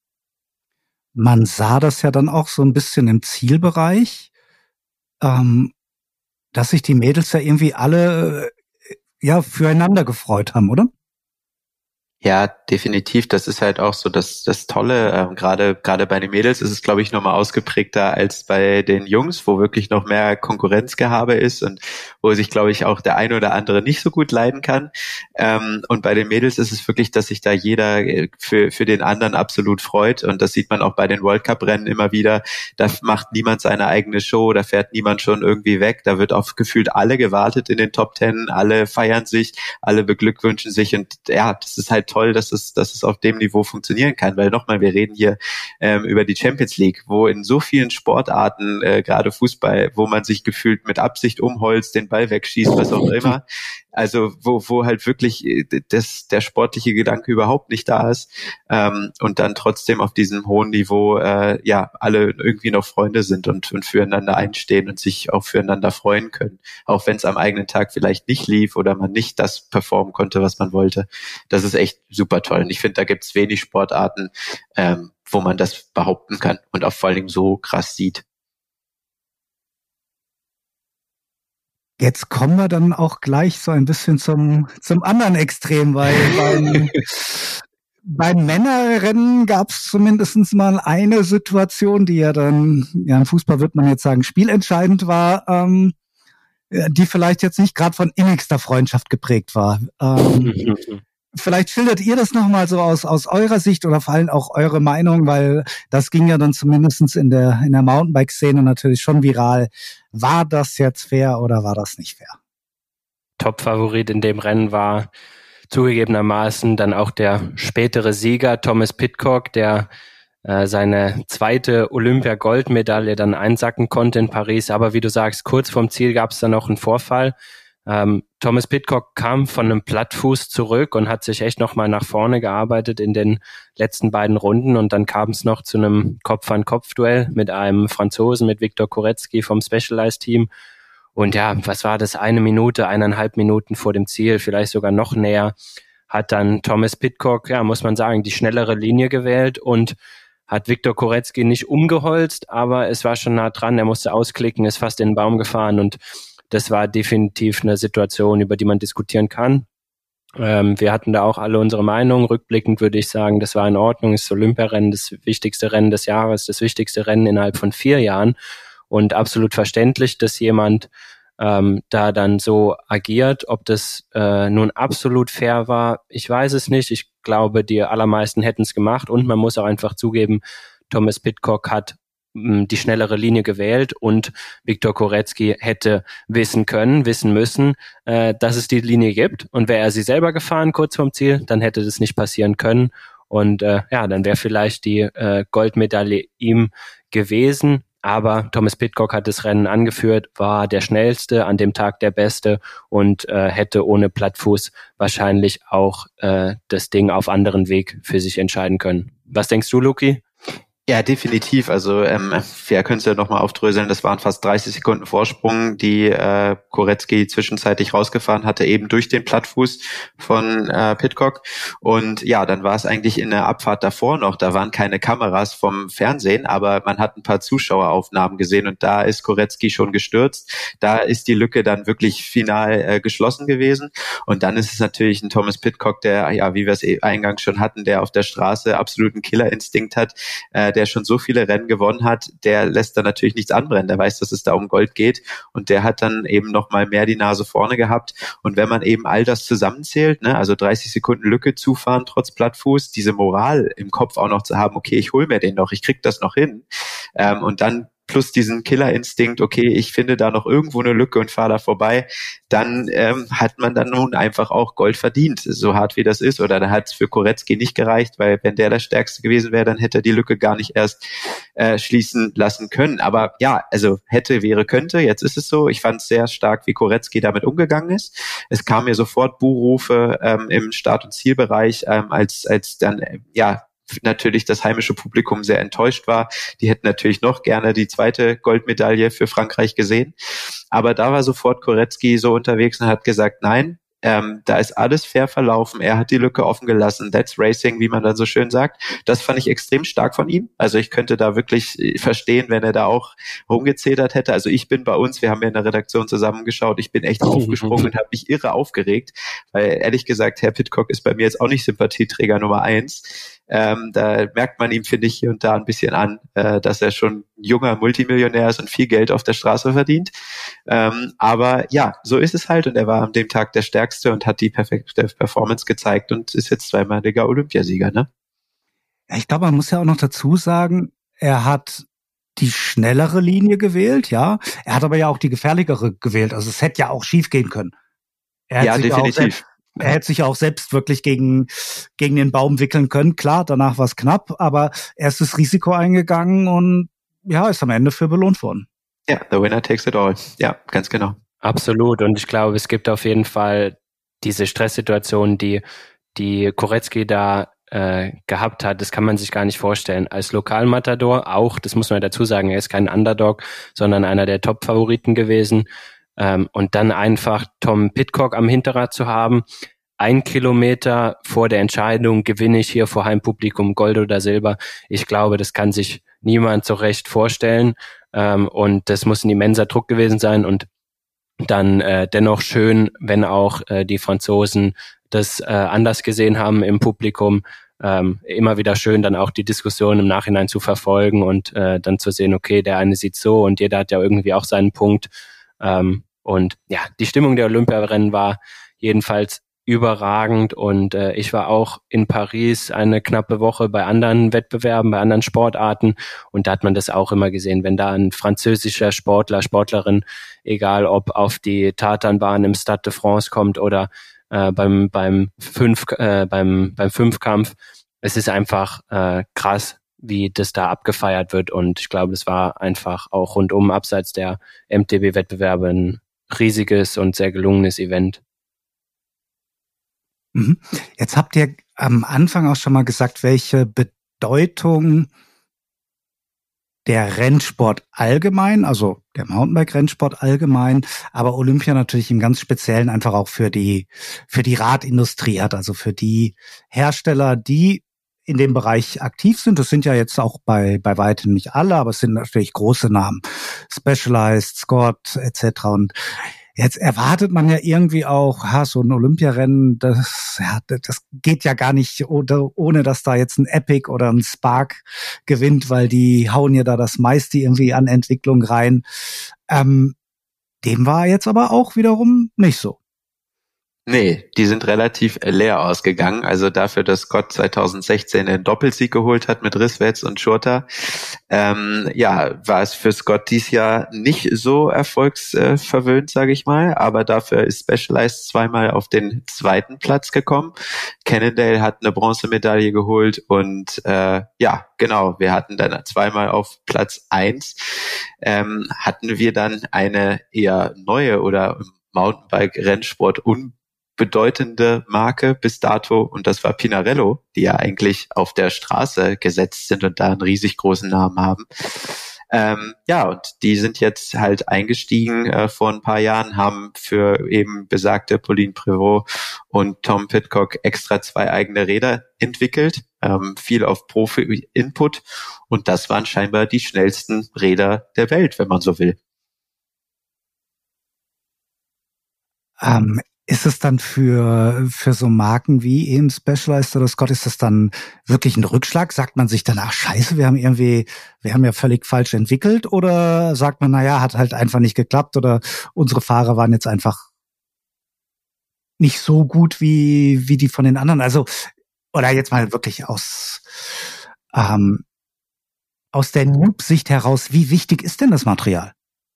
Speaker 2: Man sah das ja dann auch so ein bisschen im Zielbereich, ähm, dass sich die Mädels ja irgendwie alle äh, ja füreinander gefreut haben, oder?
Speaker 3: Ja, definitiv. Das ist halt auch so das das Tolle. Ähm, gerade gerade bei den Mädels ist es, glaube ich, nochmal ausgeprägter als bei den Jungs, wo wirklich noch mehr Konkurrenzgehabe ist und wo sich, glaube ich, auch der eine oder andere nicht so gut leiden kann. Ähm, und bei den Mädels ist es wirklich, dass sich da jeder für für den anderen absolut freut. Und das sieht man auch bei den World Cup Rennen immer wieder. Da macht niemand seine eigene Show, da fährt niemand schon irgendwie weg. Da wird auf gefühlt alle gewartet in den Top Ten, alle feiern sich, alle beglückwünschen sich. Und ja, das ist halt toll, dass es, dass es auf dem Niveau funktionieren kann, weil nochmal, wir reden hier ähm, über die Champions League, wo in so vielen Sportarten, äh, gerade Fußball, wo man sich gefühlt mit Absicht umholzt, den Ball wegschießt, was auch immer, also wo wo halt wirklich das der sportliche Gedanke überhaupt nicht da ist, ähm, und dann trotzdem auf diesem hohen Niveau äh, ja alle irgendwie noch Freunde sind und, und füreinander einstehen und sich auch füreinander freuen können, auch wenn es am eigenen Tag vielleicht nicht lief oder man nicht das performen konnte, was man wollte. Das ist echt super toll und ich finde, da gibt es wenig Sportarten, ähm, wo man das behaupten kann und auch vor allem so krass sieht.
Speaker 2: Jetzt kommen wir dann auch gleich so ein bisschen zum zum anderen Extrem, weil beim, beim Männerrennen gab es zumindest mal eine Situation, die ja dann, ja im Fußball wird man jetzt sagen, spielentscheidend war, ähm, die vielleicht jetzt nicht gerade von innigster Freundschaft geprägt war. Ähm, Vielleicht schildert ihr das nochmal so aus aus eurer Sicht oder vor allem auch eure Meinung, weil das ging ja dann zumindest in der in der Mountainbike-Szene natürlich schon viral. War das jetzt fair oder war das nicht fair?
Speaker 4: Top-Favorit in dem Rennen war zugegebenermaßen dann auch der spätere Sieger Thomas Pidcock, der äh, seine zweite Olympia-Goldmedaille dann einsacken konnte in Paris. Aber wie du sagst, kurz vorm Ziel gab es dann noch einen Vorfall. Ähm, Thomas Pidcock kam von einem Plattfuß zurück und hat sich echt nochmal nach vorne gearbeitet in den letzten beiden Runden und dann kam es noch zu einem Kopf-an-Kopf-Duell mit einem Franzosen, mit Viktor Korecki vom Specialized-Team und ja, was war das, eine Minute, eineinhalb Minuten vor dem Ziel, vielleicht sogar noch näher, hat dann Thomas Pidcock, ja, muss man sagen, die schnellere Linie gewählt und hat Viktor Korecki nicht umgeholzt, aber es war schon nah dran, er musste ausklicken, ist fast in den Baum gefahren und das war definitiv eine Situation, über die man diskutieren kann. Ähm, wir hatten da auch alle unsere Meinung. Rückblickend würde ich sagen, das war in Ordnung. Das Olympiarennen, das wichtigste Rennen des Jahres, das wichtigste Rennen innerhalb von vier Jahren. Und absolut verständlich, dass jemand ähm, da dann so agiert. Ob das äh, nun absolut fair war, ich weiß es nicht. Ich glaube, die allermeisten hätten es gemacht. Und man muss auch einfach zugeben, Thomas Pidcock hat die schnellere Linie gewählt und Viktor Korecki hätte wissen können, wissen müssen, äh, dass es die Linie gibt und wäre er sie selber gefahren kurz vorm Ziel, dann hätte das nicht passieren können und äh, ja, dann wäre vielleicht die äh, Goldmedaille ihm gewesen, aber Thomas Pidcock hat das Rennen angeführt, war der schnellste, an dem Tag der Beste und äh, hätte ohne Plattfuß wahrscheinlich auch äh, das Ding auf anderen Weg für sich entscheiden können. Was denkst du, Luki?
Speaker 3: Ja, definitiv. Also ähm, wir können es ja nochmal aufdröseln. Das waren fast dreißig Sekunden Vorsprung, die äh, Korecki zwischenzeitlich rausgefahren hatte, eben durch den Plattfuß von äh, Pidcock. Und ja, dann war es eigentlich in der Abfahrt davor noch. Da waren keine Kameras vom Fernsehen, aber man hat ein paar Zuschaueraufnahmen gesehen und da ist Korecki schon gestürzt. Da ist die Lücke dann wirklich final äh, geschlossen gewesen. Und dann ist es natürlich ein Thomas Pidcock, der, ja, wie wir es eingangs schon hatten, der auf der Straße absoluten Killerinstinkt hat, äh, der schon so viele Rennen gewonnen hat, der lässt da natürlich nichts anbrennen. Der weiß, dass es da um Gold geht und der hat dann eben noch mal mehr die Nase vorne gehabt. Und wenn man eben all das zusammenzählt, ne, also dreißig Sekunden Lücke zufahren trotz Plattfuß, diese Moral im Kopf auch noch zu haben, okay, ich hol mir den noch, ich krieg das noch hin, ähm, und dann plus diesen Killerinstinkt, okay, ich finde da noch irgendwo eine Lücke und fahre da vorbei, dann ähm, hat man dann nun einfach auch Gold verdient, so hart wie das ist. Oder da hat es für Korecki nicht gereicht, weil wenn der der Stärkste gewesen wäre, dann hätte er die Lücke gar nicht erst äh, schließen lassen können. Aber ja, also hätte, wäre, könnte, jetzt ist es so. Ich fand es sehr stark, wie Korecki damit umgegangen ist. Es kam mir sofort Buhrufe ähm, im Start- und Zielbereich, ähm, als als dann, äh, ja, natürlich das heimische Publikum sehr enttäuscht war. Die hätten natürlich noch gerne die zweite Goldmedaille für Frankreich gesehen. Aber da war sofort Korecki so unterwegs und hat gesagt, nein, Ähm, da ist alles fair verlaufen. Er hat die Lücke offen gelassen. That's Racing, wie man dann so schön sagt. Das fand ich extrem stark von ihm. Also ich könnte da wirklich verstehen, wenn er da auch rumgezetert hätte. Also ich bin bei uns, wir haben ja in der Redaktion zusammengeschaut, ich bin echt aufgesprungen und habe mich irre aufgeregt, weil ehrlich gesagt, Herr Pidcock ist bei mir jetzt auch nicht Sympathieträger Nummer eins. Ähm, da merkt man ihm, finde ich, hier und da ein bisschen an, äh, dass er schon ein junger Multimillionär ist und viel Geld auf der Straße verdient. Ähm, aber ja, so ist es halt und er war an dem Tag der Stärkste und hat die perfekte Performance gezeigt und ist jetzt zweimaliger Olympiasieger, ne?
Speaker 2: Ja, ich glaube, man muss ja auch noch dazu sagen, er hat die schnellere Linie gewählt, ja. Er hat aber ja auch die gefährlichere gewählt. Also es hätte ja auch schief gehen können. Er
Speaker 3: ja, definitiv.
Speaker 2: Er hätte sich auch selbst wirklich gegen, gegen den Baum wickeln können. Klar, danach war es knapp, aber er ist das Risiko eingegangen und ja, ist am Ende für belohnt worden.
Speaker 3: Ja, the winner takes it all. Ja, ganz genau.
Speaker 4: Absolut. Und ich glaube, es gibt auf jeden Fall diese Stresssituation, die, die Korecki da äh, gehabt hat. Das kann man sich gar nicht vorstellen. Als Lokalmatador auch, das muss man dazu sagen, er ist kein Underdog, sondern einer der Top-Favoriten gewesen. Ähm, und dann einfach Tom Pidcock am Hinterrad zu haben, ein Kilometer vor der Entscheidung, gewinne ich hier vor Heimpublikum Gold oder Silber. Ich glaube, das kann sich niemand so recht vorstellen. Ähm, und das muss ein immenser Druck gewesen sein. Und dann äh, dennoch schön, wenn auch äh, die Franzosen das äh, anders gesehen haben im Publikum. Ähm, immer wieder schön, dann auch die Diskussion im Nachhinein zu verfolgen und äh, dann zu sehen, okay, der eine sieht so und jeder hat ja irgendwie auch seinen Punkt. Ähm, Und ja, die Stimmung der Olympiarennen war jedenfalls überragend und äh, ich war auch in Paris eine knappe Woche bei anderen Wettbewerben, bei anderen Sportarten und da hat man das auch immer gesehen, wenn da ein französischer Sportler, Sportlerin, egal ob auf die Tatanbahn im Stade de France kommt oder äh, beim beim Fünf äh, beim beim Fünfkampf, es ist einfach äh, krass, wie das da abgefeiert wird und ich glaube, es war einfach auch rundum abseits der M T B-Wettbewerbe ein riesiges und sehr gelungenes Event.
Speaker 2: Jetzt habt ihr am Anfang auch schon mal gesagt, welche Bedeutung der Rennsport allgemein, also der Mountainbike-Rennsport allgemein, aber Olympia natürlich im ganz Speziellen einfach auch für die, für die Radindustrie hat, also für die Hersteller, die in dem Bereich aktiv sind. Das sind ja jetzt auch bei bei weitem nicht alle, aber es sind natürlich große Namen. Specialized, Scott et cetera. Und jetzt erwartet man ja irgendwie auch, ha, so ein Olympiarennen, das, ja, das geht ja gar nicht, ohne, ohne dass da jetzt ein Epic oder ein Spark gewinnt, weil die hauen ja da das meiste irgendwie an Entwicklung rein. Ähm, dem war jetzt aber auch wiederum nicht so.
Speaker 3: Nee, die sind relativ leer ausgegangen. Also dafür, dass Scott zwanzig sechzehn den Doppelsieg geholt hat mit Risswetz und Schurter, ähm, ja, war es für Scott dies Jahr nicht so erfolgsverwöhnt, sage ich mal. Aber dafür ist Specialized zweimal auf den zweiten Platz gekommen. Cannondale hat eine Bronzemedaille geholt und äh, ja, genau, wir hatten dann zweimal auf Platz eins. Ähm, hatten wir dann eine eher neue oder Mountainbike-Rennsport un bedeutende Marke bis dato und das war Pinarello, die ja eigentlich auf der Straße gesetzt sind und da einen riesig großen Namen haben. Ähm, ja, und die sind jetzt halt eingestiegen äh, vor ein paar Jahren, haben für eben besagte Pauline Prévost und Tom Pidcock extra zwei eigene Räder entwickelt, ähm, viel auf Profi-Input und das waren scheinbar die schnellsten Räder der Welt, wenn man so will.
Speaker 2: Ähm, Ist es dann für für so Marken wie eben Specialized oder Scott, ist das dann wirklich ein Rückschlag? Sagt man sich dann, ach scheiße, wir haben irgendwie, wir haben ja völlig falsch entwickelt? Oder sagt man, naja, hat halt einfach nicht geklappt oder unsere Fahrer waren jetzt einfach nicht so gut wie wie die von den anderen? Also, oder jetzt mal wirklich aus ähm, aus der Noob-Sicht heraus, wie wichtig ist denn das Material?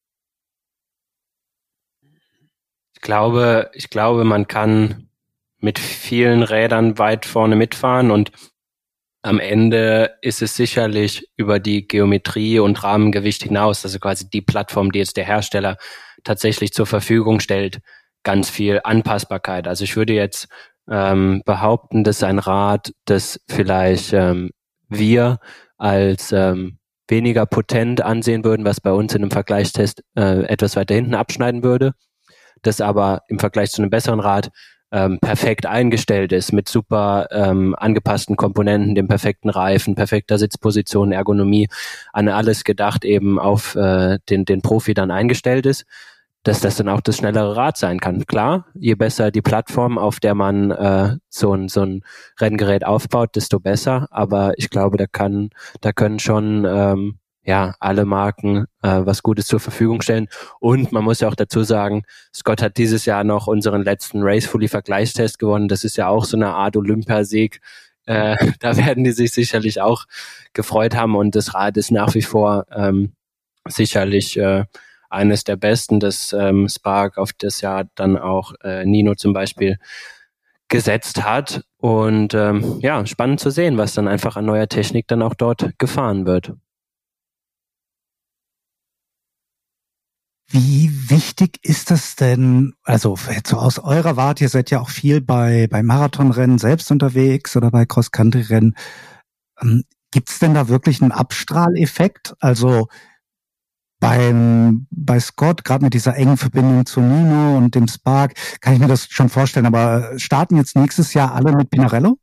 Speaker 4: Ich glaube, ich glaube, man kann mit vielen Rädern weit vorne mitfahren und am Ende ist es sicherlich über die Geometrie und Rahmengewicht hinaus, also quasi die Plattform, die jetzt der Hersteller tatsächlich zur Verfügung stellt, ganz viel Anpassbarkeit. Also ich würde jetzt ähm, behaupten, dass ein Rad, das vielleicht ähm, wir als ähm, weniger potent ansehen würden, was bei uns in einem Vergleichstest äh, etwas weiter hinten abschneiden würde, das aber im Vergleich zu einem besseren Rad ähm, perfekt eingestellt ist, mit super ähm, angepassten Komponenten, dem perfekten Reifen, perfekter Sitzposition, Ergonomie, an alles gedacht eben auf äh, den, den Profi dann eingestellt ist, dass das dann auch das schnellere Rad sein kann. Klar, je besser die Plattform, auf der man äh, so ein so ein Renngerät aufbaut, desto besser. Aber ich glaube, da kann, da können schon ähm, ja alle Marken äh, was Gutes zur Verfügung stellen. Und man muss ja auch dazu sagen, Scott hat dieses Jahr noch unseren letzten Racefully-Vergleichstest gewonnen. Das ist ja auch so eine Art Olympiasieg. Äh, da werden die sich sicherlich auch gefreut haben. Und das Rad ist nach wie vor ähm, sicherlich äh, eines der besten, das ähm, Spark, auf das ja dann auch äh, Nino zum Beispiel gesetzt hat. Und ähm, ja, spannend zu sehen, was dann einfach an neuer Technik dann auch dort gefahren wird.
Speaker 2: Wie wichtig ist das denn, also jetzt so aus eurer Warte, ihr seid ja auch viel bei bei Marathonrennen selbst unterwegs oder bei Cross-Country-Rennen. Ähm, Gibt es denn da wirklich einen Abstrahleffekt? Also Beim, bei Scott, gerade mit dieser engen Verbindung zu Nino und dem Spark, kann ich mir das schon vorstellen. Aber starten jetzt nächstes Jahr alle mit Pinarello?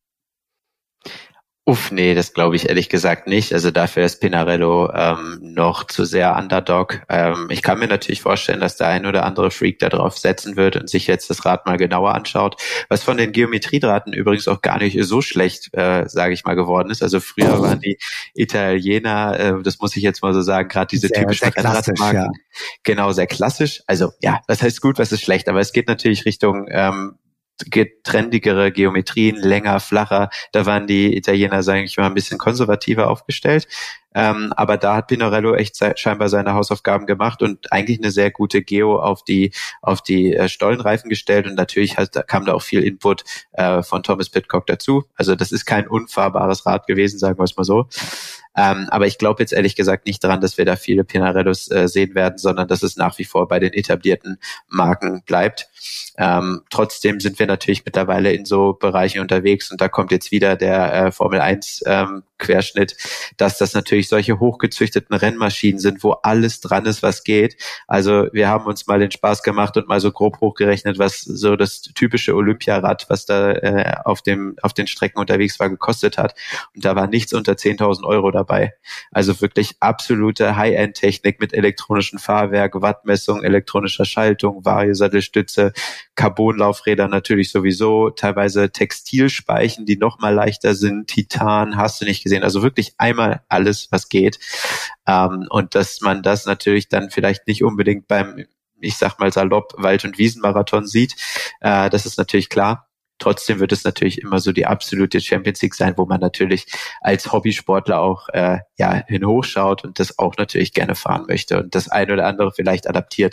Speaker 3: Uff, nee, das glaube ich ehrlich gesagt nicht. Also dafür ist Pinarello ähm, noch zu sehr Underdog. Ähm, ich kann mir natürlich vorstellen, dass der ein oder andere Freak da drauf setzen wird und sich jetzt das Rad mal genauer anschaut. Was von den Geometriedrahten übrigens auch gar nicht so schlecht, äh, sage ich mal, geworden ist. Also früher waren die Italiener, äh, das muss ich jetzt mal so sagen, gerade diese
Speaker 2: sehr,
Speaker 3: typischen Rennradmarken, ja. Genau, sehr klassisch. Also ja, das heißt gut, was ist schlecht, aber es geht natürlich Richtung ähm, trendigere Geometrien, länger, flacher. Da waren die Italiener, sage ich mal, ein bisschen konservativer aufgestellt. Ähm, aber da hat Pinarello echt se- scheinbar seine Hausaufgaben gemacht und eigentlich eine sehr gute Geo auf die auf die äh, Stollenreifen gestellt. Und natürlich hat, da kam da auch viel Input äh, von Thomas Pidcock dazu. Also das ist kein unfahrbares Rad gewesen, sagen wir es mal so. Ähm, aber ich glaube jetzt ehrlich gesagt nicht daran, dass wir da viele Pinarellos äh, sehen werden, sondern dass es nach wie vor bei den etablierten Marken bleibt. Ähm, trotzdem sind wir natürlich mittlerweile in so Bereichen unterwegs und da kommt jetzt wieder der äh, Formel eins ähm, Querschnitt, dass das natürlich solche hochgezüchteten Rennmaschinen sind, wo alles dran ist, was geht. Also wir haben uns mal den Spaß gemacht und mal so grob hochgerechnet, was so das typische Olympiarad, was da äh, auf dem auf den Strecken unterwegs war, gekostet hat. Und da war nichts unter zehntausend Euro dabei. Also wirklich absolute High-End-Technik mit elektronischen Fahrwerk, Wattmessung, elektronischer Schaltung, Variosattelstütze, Carbonlaufräder natürlich sowieso, teilweise Textilspeichen, die noch mal leichter sind, Titan, hast du nicht gesehen. Also wirklich einmal alles, was geht. Ähm, und dass man das natürlich dann vielleicht nicht unbedingt beim, ich sag mal salopp, Wald- und Wiesenmarathon sieht, äh, das ist natürlich klar. Trotzdem wird es natürlich immer so die absolute Champions League sein, wo man natürlich als Hobbysportler auch äh, ja hin hochschaut und das auch natürlich gerne fahren möchte und das ein oder andere vielleicht adaptiert.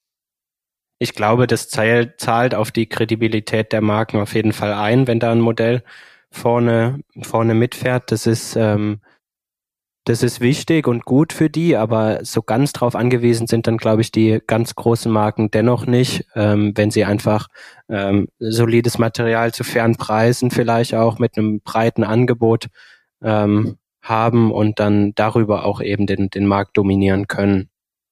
Speaker 4: Ich glaube, das zahlt auf die Kredibilität der Marken auf jeden Fall ein, wenn da ein Modell vorne vorne mitfährt. Das ist ähm, das ist wichtig und gut für die, aber so ganz drauf angewiesen sind dann, glaube ich, die ganz großen Marken dennoch nicht, ähm, wenn sie einfach ähm, solides Material zu fairen Preisen vielleicht auch mit einem breiten Angebot ähm, haben und dann darüber auch eben den den Markt dominieren können.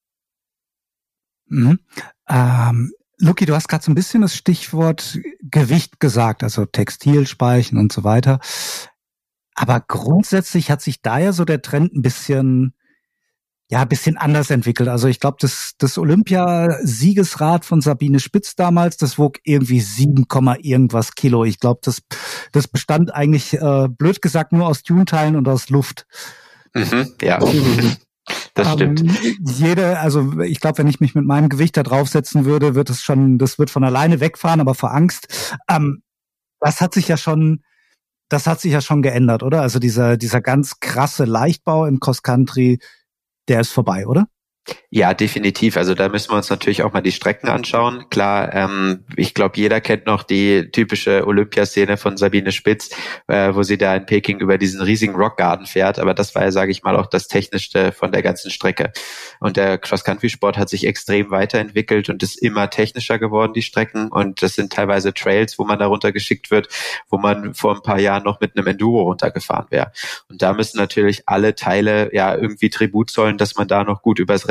Speaker 2: Mhm. Ähm, Luki, du hast gerade so ein bisschen das Stichwort Gewicht gesagt, also Textilspeichen und so weiter. Aber grundsätzlich hat sich da ja so der Trend ein bisschen, ja, ein bisschen anders entwickelt. Also ich glaube, das, das Olympiasiegesrad von Sabine Spitz damals, das wog irgendwie sieben, irgendwas Kilo. Ich glaube, das, das bestand eigentlich, äh, blöd gesagt, nur aus Tunteilen und aus Luft.
Speaker 3: Mhm, ja. Das stimmt.
Speaker 2: Ähm, jede, also ich glaube, wenn ich mich mit meinem Gewicht da draufsetzen würde, wird es schon, das wird von alleine wegfahren, aber vor Angst. Ähm, das hat sich ja schon, das hat sich ja schon geändert, oder? Also dieser, dieser ganz krasse Leichtbau im Cross Country, der ist vorbei, oder?
Speaker 3: Ja, definitiv. Also da müssen wir uns natürlich auch mal die Strecken anschauen. Klar, ähm, ich glaube, jeder kennt noch die typische Olympiaszene von Sabine Spitz, äh, wo sie da in Peking über diesen riesigen Rockgarden fährt. Aber das war ja, sage ich mal, auch das Technischste von der ganzen Strecke. Und der Cross-Country-Sport hat sich extrem weiterentwickelt und ist immer technischer geworden, die Strecken. Und das sind teilweise Trails, wo man da runtergeschickt wird, wo man vor ein paar Jahren noch mit einem Enduro runtergefahren wäre. Und da müssen natürlich alle Teile ja irgendwie Tribut zollen, dass man da noch gut übers Rennen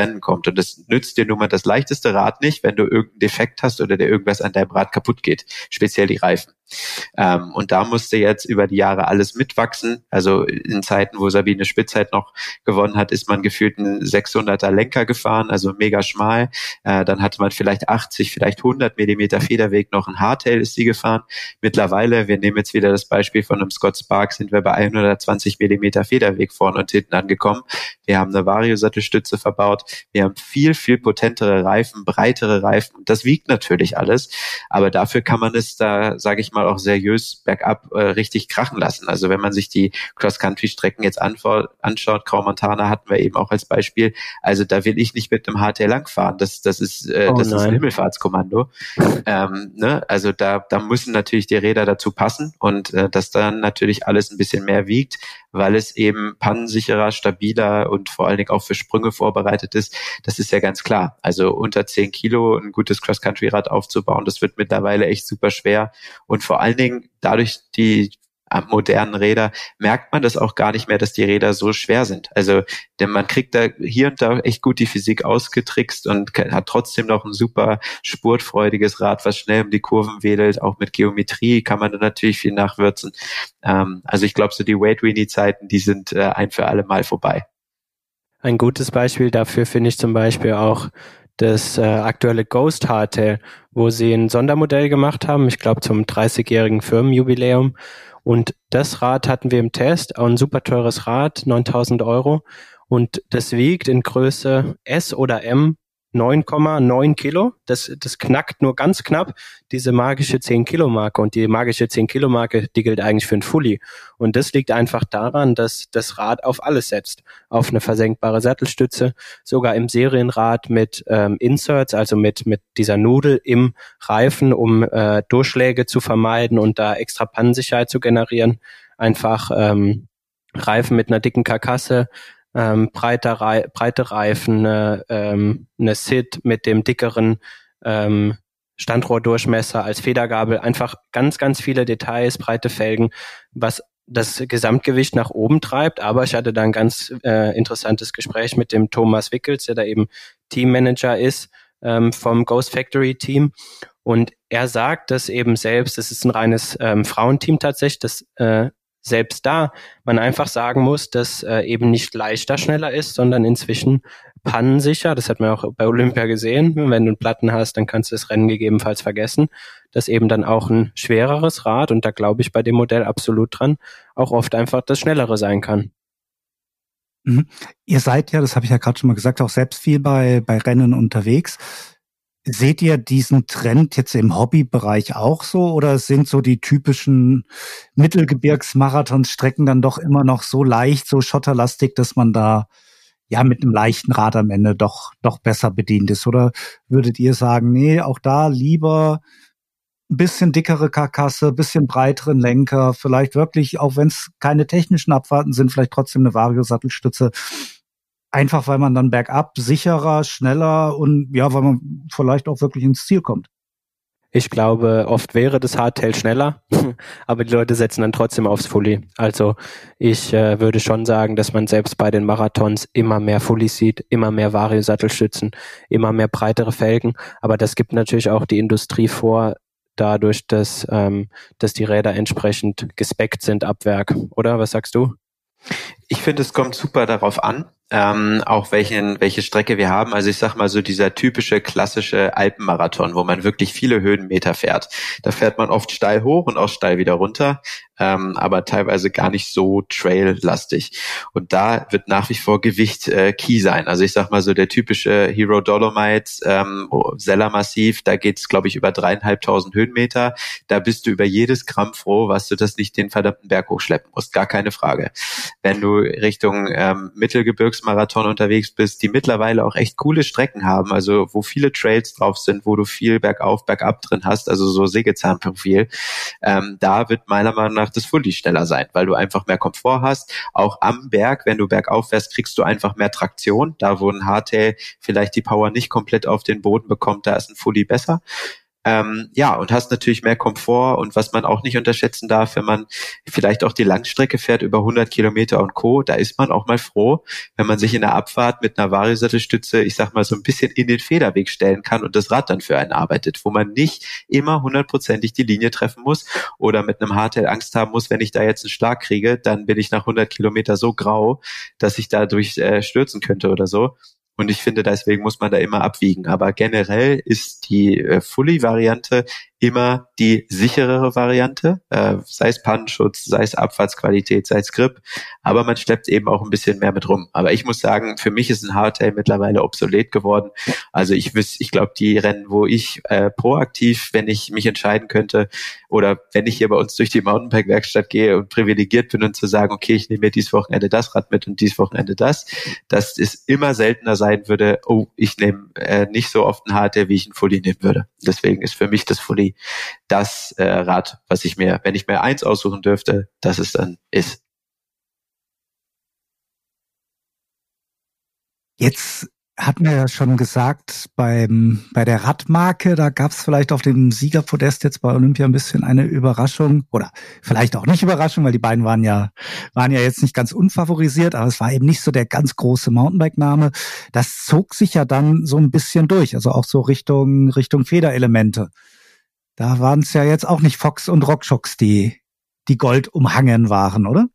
Speaker 3: Rennen kommt. Und das nützt dir nun mal das leichteste Rad nicht, wenn du irgendeinen Defekt hast oder dir irgendwas an deinem Rad kaputt geht, speziell die Reifen. Ähm, und da musste jetzt über die Jahre alles mitwachsen. Also in Zeiten, wo Sabine Spitzheit noch gewonnen hat, ist man gefühlt einen sechshunderter Lenker gefahren, also mega schmal. Äh, dann hatte man vielleicht achtzig, vielleicht hundert Millimeter Federweg, noch ein Hardtail ist sie gefahren. Mittlerweile, wir nehmen jetzt wieder das Beispiel von einem Scott Spark, sind wir bei hundertzwanzig Millimeter Federweg vorne und hinten angekommen. Wir haben eine Vario-Sattelstütze verbaut. Wir haben viel, viel potentere Reifen, breitere Reifen. Und das wiegt natürlich alles. Aber dafür kann man es da, sage ich mal, auch seriös bergab äh, richtig krachen lassen. Also wenn man sich die Cross-Country-Strecken jetzt anfor- anschaut, Grau Montana hatten wir eben auch als Beispiel, also da will ich nicht mit einem H T langfahren. Das, das ist, äh,
Speaker 4: oh
Speaker 3: das
Speaker 4: nein.
Speaker 3: ist ein Himmelfahrtskommando. ähm, ne? Also da, da müssen natürlich die Räder dazu passen und äh, dass dann natürlich alles ein bisschen mehr wiegt, weil es eben pannensicherer, stabiler und vor allen Dingen auch für Sprünge vorbereitet ist. Das ist ja ganz klar. Also unter zehn Kilo ein gutes Cross-Country-Rad aufzubauen, das wird mittlerweile echt super schwer. Und vor allen Dingen dadurch die modernen Räder merkt man das auch gar nicht mehr, dass die Räder so schwer sind. Also denn man kriegt da hier und da echt gut die Physik ausgetrickst und hat trotzdem noch ein super spurtfreudiges Rad, was schnell um die Kurven wedelt. Auch mit Geometrie kann man da natürlich viel nachwürzen. Ähm, also ich glaube, so die Wade-Weenie-Zeiten, die sind äh, ein für alle Mal vorbei.
Speaker 4: Ein gutes Beispiel dafür finde ich zum Beispiel auch das äh, aktuelle Ghost Hardtail, wo sie ein Sondermodell gemacht haben, ich glaube zum dreißigjährigen Firmenjubiläum. Und das Rad hatten wir im Test, auch ein super teures Rad, neuntausend Euro. Und das wiegt in Größe S oder M neun Komma neun Kilo. Das, das knackt nur ganz knapp diese magische zehn Kilo Marke. Und die magische zehn Kilo Marke, die gilt eigentlich für ein Fully. Und das liegt einfach daran, dass das Rad auf alles setzt. Auf eine versenkbare Sattelstütze, sogar im Serienrad mit ähm, Inserts, also mit mit dieser Nudel im Reifen, um äh, Durchschläge zu vermeiden und da extra Pannensicherheit zu generieren. Einfach ähm, Reifen mit einer dicken Karkasse, ähm, breiter Re- breite Reifen, äh, ähm, eine S I D mit dem dickeren ähm, Standrohrdurchmesser als Federgabel, einfach ganz, ganz viele Details, breite Felgen, was das Gesamtgewicht nach oben treibt. Aber ich hatte da ein ganz äh, interessantes Gespräch mit dem Thomas Wickels, der da eben Teammanager ist ähm, vom Ghost Factory Team. Und er sagt, dass eben selbst, das ist ein reines ähm, Frauenteam tatsächlich, dass äh, selbst da man einfach sagen muss, dass äh, eben nicht leichter schneller ist, sondern inzwischen pannensicher. Das hat man auch bei Olympia gesehen. Wenn du einen Platten hast, dann kannst du das Rennen gegebenenfalls vergessen. Das eben dann auch ein schwereres Rad, und da glaube ich bei dem Modell absolut dran, auch oft einfach das Schnellere sein kann.
Speaker 2: Mhm. Ihr seid ja, das habe ich ja gerade schon mal gesagt, auch selbst viel bei, bei Rennen unterwegs. Seht ihr diesen Trend jetzt im Hobbybereich auch so, oder sind so die typischen Mittelgebirgsmarathonstrecken dann doch immer noch so leicht, so schotterlastig, dass man da ja mit einem leichten Rad am Ende doch doch besser bedient ist? Oder würdet ihr sagen, nee, auch da lieber ein bisschen dickere Karkasse, bisschen breiteren Lenker, vielleicht wirklich, auch wenn es keine technischen Abfahrten sind, vielleicht trotzdem eine Vario-Sattelstütze? Einfach, weil man dann bergab sicherer, schneller und ja, weil man vielleicht auch wirklich ins Ziel kommt.
Speaker 4: Ich glaube, oft wäre das Hardtail schneller, aber die Leute setzen dann trotzdem aufs Fully. Also ich äh, würde schon sagen, dass man selbst bei den Marathons immer mehr Fullies sieht, immer mehr Vario-Sattelstützen, immer mehr breitere Felgen. Aber das gibt natürlich auch die Industrie vor, dadurch, dass, ähm, dass die Räder entsprechend gespeckt sind ab Werk. Oder was sagst du?
Speaker 3: Ich finde, es kommt super darauf an, ähm, auch welchen, welche Strecke wir haben. Also ich sag mal so dieser typische klassische Alpenmarathon, wo man wirklich viele Höhenmeter fährt. Da fährt man oft steil hoch und auch steil wieder runter, ähm, aber teilweise gar nicht so traillastig. Und da wird nach wie vor Gewicht äh, key sein. Also ich sag mal so der typische Hero Dolomite, ähm, Sellermassiv, da geht's glaube ich über dreieinhalbtausend Höhenmeter. Da bist du über jedes Gramm froh, was du das nicht den verdammten Berg hochschleppen musst. Gar keine Frage. Wenn du Richtung ähm, Mittelgebirgsmarathon unterwegs bist, die mittlerweile auch echt coole Strecken haben, also wo viele Trails drauf sind, wo du viel bergauf, bergab drin hast, also so Sägezahnprofil, ähm, da wird meiner Meinung nach das Fully schneller sein, weil du einfach mehr Komfort hast. Auch am Berg, wenn du bergauf fährst, kriegst du einfach mehr Traktion. Da wo ein Hardtail vielleicht die Power nicht komplett auf den Boden bekommt, da ist ein Fully besser. Ähm, ja, und hast natürlich mehr Komfort und was man auch nicht unterschätzen darf, wenn man vielleicht auch die Langstrecke fährt, über hundert Kilometer und Co., da ist man auch mal froh, wenn man sich in der Abfahrt mit einer Variosattelstütze, ich sag mal, so ein bisschen in den Federweg stellen kann und das Rad dann für einen arbeitet, wo man nicht immer hundertprozentig die Linie treffen muss oder mit einem Hardtail Angst haben muss, wenn ich da jetzt einen Schlag kriege, dann bin ich nach hundert Kilometer so grau, dass ich dadurch äh, stürzen könnte oder so. Und ich finde, deswegen muss man da immer abwiegen. Aber generell ist die äh, Fully-Variante immer die sicherere Variante, äh, sei es Pannenschutz, sei es Abfahrtsqualität, sei es Grip, aber man schleppt eben auch ein bisschen mehr mit rum. Aber ich muss sagen, für mich ist ein Hardtail mittlerweile obsolet geworden. Also ich wüs, ich glaube, die Rennen, wo ich äh, proaktiv, wenn ich mich entscheiden könnte oder wenn ich hier bei uns durch die Mountainbike-Werkstatt gehe und privilegiert bin und zu sagen, okay, ich nehme mir dieses Wochenende das Rad mit und dieses Wochenende das, dass es immer seltener sein würde, oh, ich nehme äh, nicht so oft ein Hardtail, wie ich ein Fully nehmen würde. Deswegen ist für mich das Fully das äh, Rad, was ich mir, wenn ich mir eins aussuchen dürfte, das es dann ist.
Speaker 2: Jetzt hatten wir ja schon gesagt, beim bei der Radmarke, da gab es vielleicht auf dem Siegerpodest jetzt bei Olympia ein bisschen eine Überraschung oder vielleicht auch nicht Überraschung, weil die beiden waren ja waren ja jetzt nicht ganz unfavorisiert, aber es war eben nicht so der ganz große Mountainbike-Name. Das zog sich ja dann so ein bisschen durch, also auch so Richtung Richtung Federelemente. Da waren es ja jetzt auch nicht Fox und RockShox, die die Gold umhangen waren, oder?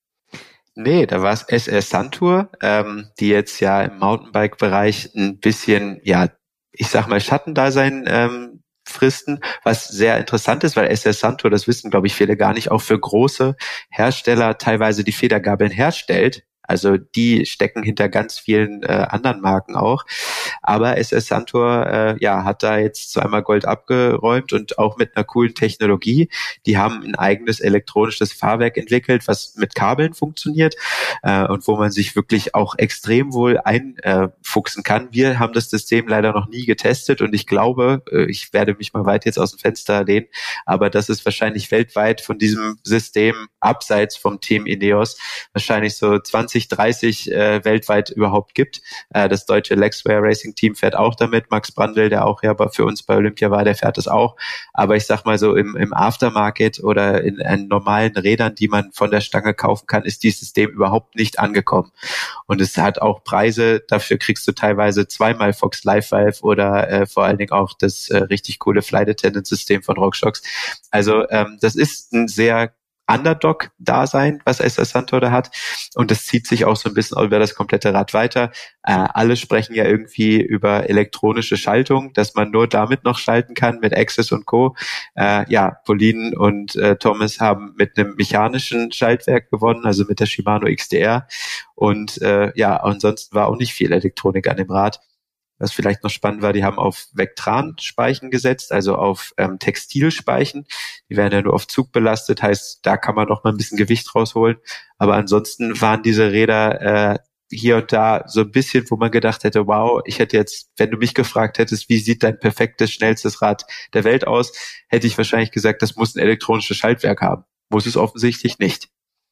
Speaker 3: Nee, da war es S S Suntour, ähm, die jetzt ja im Mountainbike-Bereich ein bisschen, ja, ich sag mal, Schattendasein ähm, fristen, was sehr interessant ist, weil S S Suntour, das wissen, glaube ich, viele gar nicht, auch für große Hersteller teilweise die Federgabeln herstellt. Also die stecken hinter ganz vielen äh, anderen Marken auch. Aber S S Suntour äh, ja, hat da jetzt zweimal Gold abgeräumt und auch mit einer coolen Technologie. Die haben ein eigenes elektronisches Fahrwerk entwickelt, was mit Kabeln funktioniert äh, und wo man sich wirklich auch extrem wohl einfuchsen äh, kann. Wir haben das System leider noch nie getestet und ich glaube, äh, ich werde mich mal weit jetzt aus dem Fenster lehnen, aber das ist wahrscheinlich weltweit von diesem System abseits vom Team Ineos wahrscheinlich so zwanzig, dreißig äh, weltweit überhaupt gibt. Äh, das deutsche Lexware Racing Team fährt auch damit. Max Brandl, der auch ja für uns bei Olympia war, der fährt das auch. Aber ich sag mal so, im, im Aftermarket oder in, in normalen Rädern, die man von der Stange kaufen kann, ist dieses System überhaupt nicht angekommen. Und es hat auch Preise, dafür kriegst du teilweise zweimal Fox Live Valve oder äh, vor allen Dingen auch das äh, richtig coole Flight Attendant System von RockShox. Also ähm, das ist ein sehr Underdog-Dasein, was S S Suntour da hat. Und das zieht sich auch so ein bisschen über das komplette Rad weiter. Äh, alle sprechen ja irgendwie über elektronische Schaltung, dass man nur damit noch schalten kann, mit Access und Co. Äh, ja, Pauline und äh, Thomas haben mit einem mechanischen Schaltwerk gewonnen, also mit der Shimano X D R. Und äh, ja, ansonsten war auch nicht viel Elektronik an dem Rad. Was vielleicht noch spannend war, die haben auf Vectran-Speichen gesetzt, also auf ähm, Textilspeichen. Die werden ja nur auf Zug belastet, heißt, da kann man noch mal ein bisschen Gewicht rausholen. Aber ansonsten waren diese Räder äh, hier und da so ein bisschen, wo man gedacht hätte, wow, ich hätte jetzt, wenn du mich gefragt hättest, wie sieht dein perfektes, schnellstes Rad der Welt aus, hätte ich wahrscheinlich gesagt, das muss ein elektronisches Schaltwerk haben. Muss es offensichtlich nicht.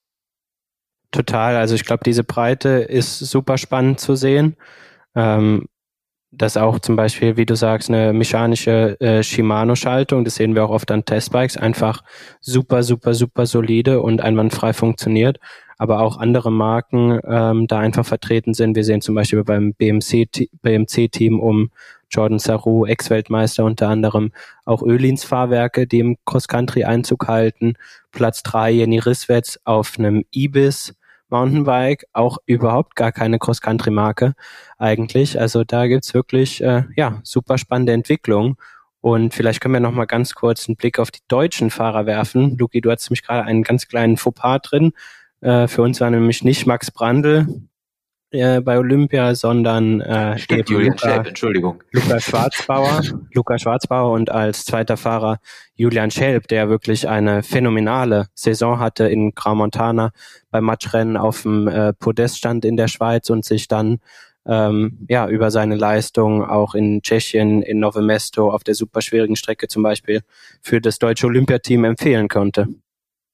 Speaker 4: Total, also ich glaube, diese Breite ist super spannend zu sehen. Ähm, dass auch zum Beispiel, wie du sagst, eine mechanische äh, Shimano-Schaltung, das sehen wir auch oft an Testbikes, einfach super, super, super solide und einwandfrei funktioniert, aber auch andere Marken ähm, da einfach vertreten sind. Wir sehen zum Beispiel beim B M C-Team um Jordan Sarrou, Ex-Weltmeister unter anderem, auch Öhlins Fahrwerke, die im Cross-Country Einzug halten. Platz drei Jenny Risswetz auf einem Ibis Mountainbike, auch überhaupt gar keine Cross-Country-Marke eigentlich. Also da gibt's wirklich äh, ja super spannende Entwicklungen. Und vielleicht können wir noch mal ganz kurz einen Blick auf die deutschen Fahrer werfen. Luki, du hattest nämlich gerade einen ganz kleinen Fauxpas drin. Äh, für uns war nämlich nicht Max Brandl äh, bei Olympia, sondern äh,
Speaker 3: Stimmt, Julian Schelp, Entschuldigung.
Speaker 4: Luca Schwarzbauer, Luca Schwarzbauer und als zweiter Fahrer Julian Schelp, der wirklich eine phänomenale Saison hatte in Grand Montana beim Matchrennen auf dem äh, Podest stand in der Schweiz und sich dann ähm, ja über seine Leistung auch in Tschechien, in Nové Mesto auf der superschwierigen Strecke zum Beispiel für das deutsche Olympiateam empfehlen konnte.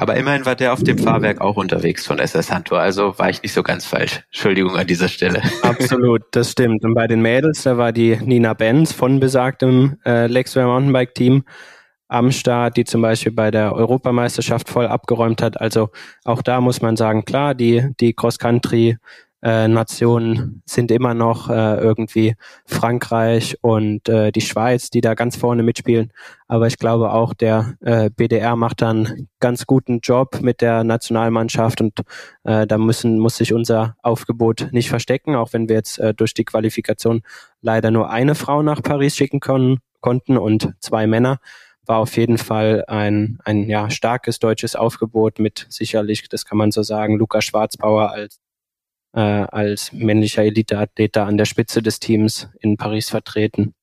Speaker 3: Aber immerhin war der auf dem Fahrwerk auch unterwegs von S S Santor, also war ich nicht so ganz falsch. Entschuldigung an dieser Stelle.
Speaker 4: Absolut, das stimmt. Und bei den Mädels, da war die Nina Benz von besagtem äh, Lexware Mountainbike-Team am Start, die zum Beispiel bei der Europameisterschaft voll abgeräumt hat. Also auch da muss man sagen, klar, die, die Cross-Country Äh, Nationen sind immer noch äh, irgendwie Frankreich und äh, die Schweiz, die da ganz vorne mitspielen. Aber ich glaube auch, der äh, B D R macht da einen ganz guten Job mit der Nationalmannschaft und äh, da müssen muss sich unser Aufgebot nicht verstecken, auch wenn wir jetzt äh, durch die Qualifikation leider nur eine Frau nach Paris schicken können, konnten und zwei Männer. War auf jeden Fall ein ein ja starkes deutsches Aufgebot mit sicherlich, das kann man so sagen, Lukas Schwarzbauer als Äh, als männlicher Eliteathlet da an der Spitze des Teams in Paris vertreten.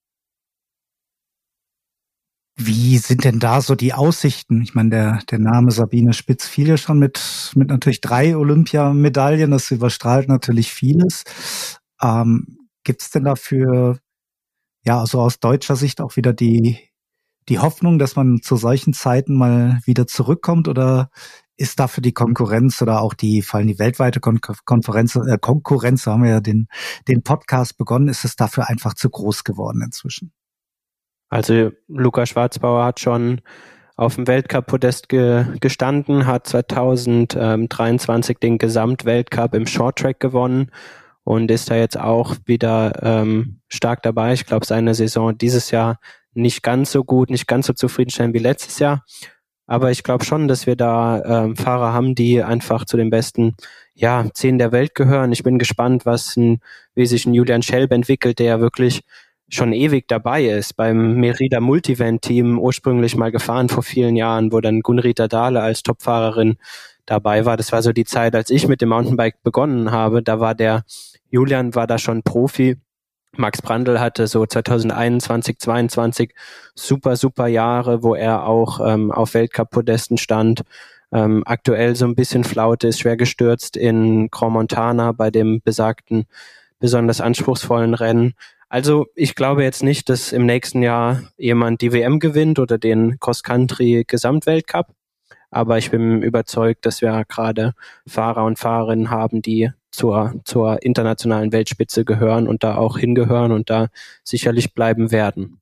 Speaker 2: Wie sind denn da so die Aussichten? Ich meine, der, der Name Sabine Spitz fiel ja schon mit, mit natürlich drei Olympiamedaillen. Das überstrahlt natürlich vieles. Ähm, gibt's denn dafür, ja, also aus deutscher Sicht auch wieder die, die Hoffnung, dass man zu solchen Zeiten mal wieder zurückkommt, oder ist dafür die Konkurrenz oder auch die, vor allem die weltweite Kon- Konferenz, äh, Konkurrenz, so haben wir ja den, den Podcast begonnen, ist es dafür einfach zu groß geworden inzwischen?
Speaker 4: Also Lukas Schwarzbauer hat schon auf dem Weltcup-Podest ge- gestanden, hat zwanzig dreiundzwanzig den Gesamtweltcup im Shorttrack gewonnen und ist da jetzt auch wieder ähm, stark dabei. Ich glaube, seine Saison dieses Jahr nicht ganz so gut, nicht ganz so zufriedenstellend wie letztes Jahr. Aber ich glaube schon, dass wir da ähm, Fahrer haben, die einfach zu den besten ja, zehn der Welt gehören. Ich bin gespannt, was ein, wie sich ein Julian Schelb entwickelt, der ja wirklich schon ewig dabei ist. Beim Merida Multivent-Team ursprünglich mal gefahren vor vielen Jahren, wo dann Gunrita Dahle als Topfahrerin dabei war. Das war so die Zeit, als ich mit dem Mountainbike begonnen habe. Da war der Julian war da schon Profi. Max Brandl hatte so zwanzig einundzwanzig, zweiundzwanzig super, super Jahre, wo er auch ähm, auf Weltcup-Podesten stand. Ähm, aktuell so ein bisschen Flaute, ist schwer gestürzt in Grand Montana bei dem besagten, besonders anspruchsvollen Rennen. Also ich glaube jetzt nicht, dass im nächsten Jahr jemand die W M gewinnt oder den Cross-Country-Gesamtweltcup. Aber ich bin überzeugt, dass wir gerade Fahrer und Fahrerinnen haben, die zur, zur internationalen Weltspitze gehören und da auch hingehören und da sicherlich bleiben werden.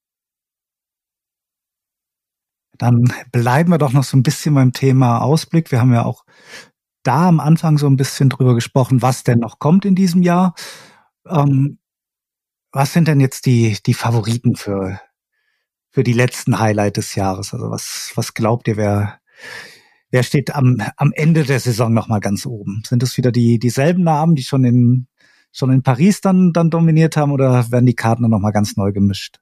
Speaker 2: Dann bleiben wir doch noch so ein bisschen beim Thema Ausblick. Wir haben ja auch da am Anfang so ein bisschen drüber gesprochen, was denn noch kommt in diesem Jahr. Ähm, was sind denn jetzt die, die Favoriten für, für die letzten Highlight des Jahres? Also was, was glaubt ihr, wer, wer steht am, am Ende der Saison nochmal ganz oben? Sind es wieder die, dieselben Namen, die schon in, schon in Paris dann, dann dominiert haben, oder werden die Karten dann nochmal ganz neu gemischt?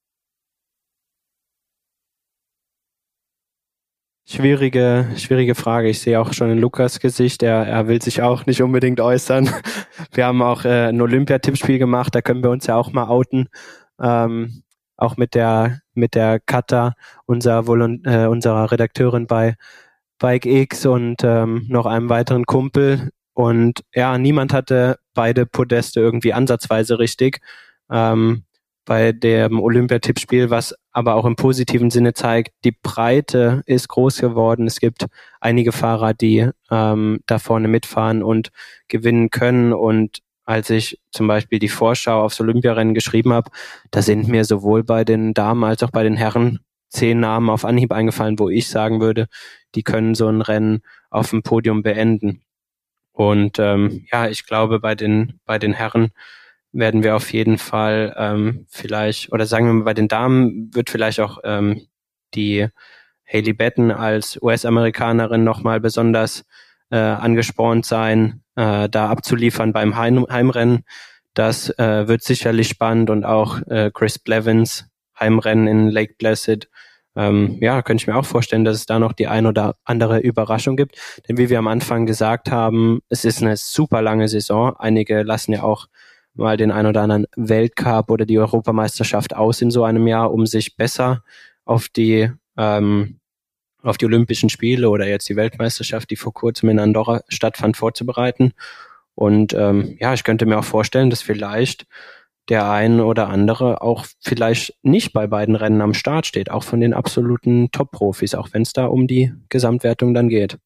Speaker 4: Schwierige, schwierige Frage. Ich sehe auch schon in Lukas Gesicht, er, er will sich auch nicht unbedingt äußern. Wir haben auch äh, ein Olympia-Tippspiel gemacht, da können wir uns ja auch mal outen. Ähm, auch mit der, mit der Katha, unser Volont- äh, unserer Redakteurin bei Bike X und ähm, noch einem weiteren Kumpel. Und ja, niemand hatte beide Podeste irgendwie ansatzweise richtig. Ähm, bei dem Olympiatippspiel, was aber auch im positiven Sinne zeigt, die Breite ist groß geworden. Es gibt einige Fahrer, die ähm, da vorne mitfahren und gewinnen können. Und als ich zum Beispiel die Vorschau aufs Olympiarennen geschrieben habe, da sind mir sowohl bei den Damen als auch bei den Herren zehn Namen auf Anhieb eingefallen, wo ich sagen würde, die können so ein Rennen auf dem Podium beenden. Und ähm, ja, ich glaube, bei den bei den Herren werden wir auf jeden Fall ähm, vielleicht, oder sagen wir mal, bei den Damen wird vielleicht auch ähm, die Hailey Batten als U S-Amerikanerin nochmal besonders äh, angespornt sein, äh, da abzuliefern beim Heim- Heimrennen. Das äh, wird sicherlich spannend, und auch äh, Chris Blevins Heimrennen in Lake Placid. Ähm, ja, könnte ich mir auch vorstellen, dass es da noch die ein oder andere Überraschung gibt. Denn wie wir am Anfang gesagt haben, es ist eine super lange Saison. Einige lassen ja auch mal den ein oder anderen Weltcup oder die Europameisterschaft aus in so einem Jahr, um sich besser auf die ähm, auf die Olympischen Spiele oder jetzt die Weltmeisterschaft, die vor kurzem in Andorra stattfand, vorzubereiten. Und ähm, ja, ich könnte mir auch vorstellen, dass vielleicht der ein oder andere auch vielleicht nicht bei beiden Rennen am Start steht, auch von den absoluten Top-Profis, auch wenn es da um die Gesamtwertung dann geht.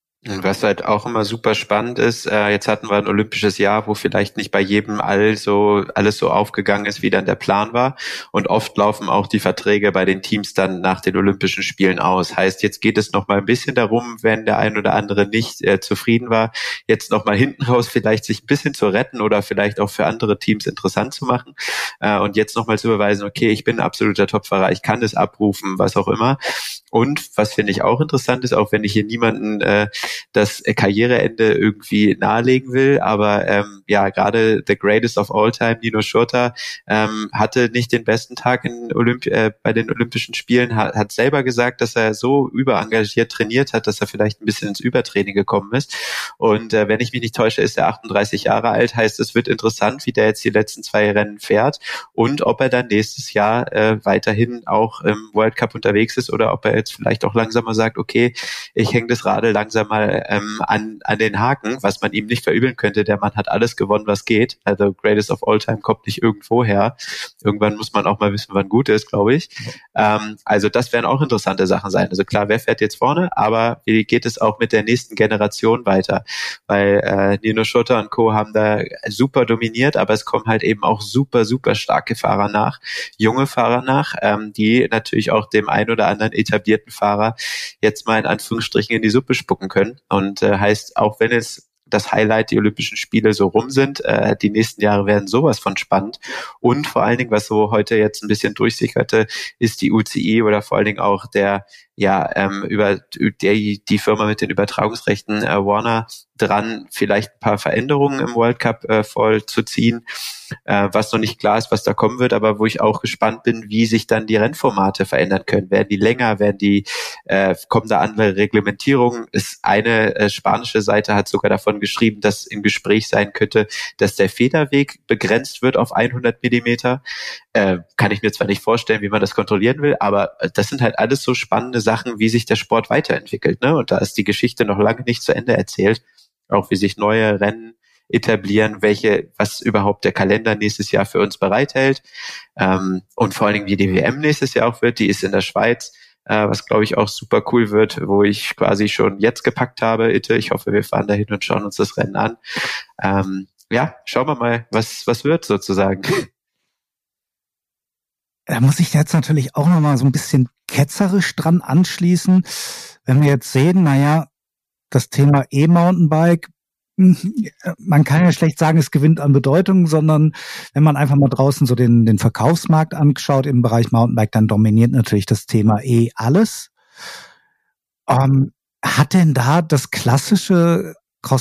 Speaker 3: Was halt auch immer super spannend ist, äh, jetzt hatten wir ein olympisches Jahr, wo vielleicht nicht bei jedem all so, alles so aufgegangen ist, wie dann der Plan war. Und oft laufen auch die Verträge bei den Teams dann nach den Olympischen Spielen aus. Heißt, jetzt geht es noch mal ein bisschen darum, wenn der ein oder andere nicht äh, zufrieden war, jetzt noch mal hinten raus vielleicht sich ein bisschen zu retten oder vielleicht auch für andere Teams interessant zu machen. Äh, und jetzt noch mal zu beweisen, okay, ich bin ein absoluter Topfahrer, ich kann es abrufen, was auch immer. Und was finde ich auch interessant ist, auch wenn ich hier niemanden äh, das Karriereende irgendwie nahelegen will, aber ähm, ja, gerade the greatest of all time, Nino Schurter, ähm, hatte nicht den besten Tag in Olymp- äh, bei den Olympischen Spielen, hat, hat selber gesagt, dass er so überengagiert trainiert hat, dass er vielleicht ein bisschen ins Übertraining gekommen ist. Und äh, wenn ich mich nicht täusche, ist er achtunddreißig Jahre alt, heißt, es wird interessant, wie der jetzt die letzten zwei Rennen fährt und ob er dann nächstes Jahr äh, weiterhin auch im World Cup unterwegs ist oder ob er jetzt vielleicht auch langsamer sagt, okay, ich hänge das Radl langsam mal ähm, an, an den Haken, was man ihm nicht verübeln könnte. Der Mann hat alles gewonnen, was geht. Also greatest of all time kommt nicht irgendwo her. Irgendwann muss man auch mal wissen, wann gut ist, glaube ich. Ähm, also das werden auch interessante Sachen sein. Also klar, wer fährt jetzt vorne, aber wie geht es auch mit der nächsten Generation weiter? Weil äh, Nino Schurter und Co. haben da super dominiert, aber es kommen halt eben auch super, super starke Fahrer nach, junge Fahrer nach, ähm, die natürlich auch dem ein oder anderen etablierten Fahrer jetzt mal in Anführungsstrichen in die Suppe spucken können. Und äh, heißt, auch wenn es das Highlight, die Olympischen Spiele so rum sind, äh, die nächsten Jahre werden sowas von spannend. Und vor allen Dingen, was so heute jetzt ein bisschen durchsickerte, ist die U C I oder vor allen Dingen auch der, ja, ähm, über der, die Firma mit den Übertragungsrechten äh, Warner dran, vielleicht ein paar Veränderungen im World Cup äh, vollzuziehen, äh, was noch nicht klar ist, was da kommen wird, aber wo ich auch gespannt bin, wie sich dann die Rennformate verändern können. Werden die länger, werden die, äh, kommen da andere Reglementierungen? Ist eine äh, spanische Seite hat sogar davon geschrieben, dass im Gespräch sein könnte, dass der Federweg begrenzt wird auf hundert Millimeter. Äh, kann ich mir zwar nicht vorstellen, wie man das kontrollieren will, aber das sind halt alles so spannende Sachen, wie sich der Sport weiterentwickelt, ne? Und da ist die Geschichte noch lange nicht zu Ende erzählt. Auch wie sich neue Rennen etablieren, welche, was überhaupt der Kalender nächstes Jahr für uns bereithält. Ähm, und vor allen Dingen, wie die W M nächstes Jahr auch wird, die ist in der Schweiz, äh, was glaube ich auch super cool wird, wo ich quasi schon jetzt gepackt habe, Itte. Ich hoffe, wir fahren dahin und schauen uns das Rennen an. Ähm, ja, schauen wir mal, was, was wird sozusagen.
Speaker 2: Da muss ich jetzt natürlich auch nochmal so ein bisschen ketzerisch dran anschließen. Wenn wir jetzt sehen, naja, das Thema E-Mountainbike, man kann ja schlecht sagen, es gewinnt an Bedeutung, sondern wenn man einfach mal draußen so den, den Verkaufsmarkt anschaut im Bereich Mountainbike, dann dominiert natürlich das Thema E alles. Ähm, hat denn da das klassische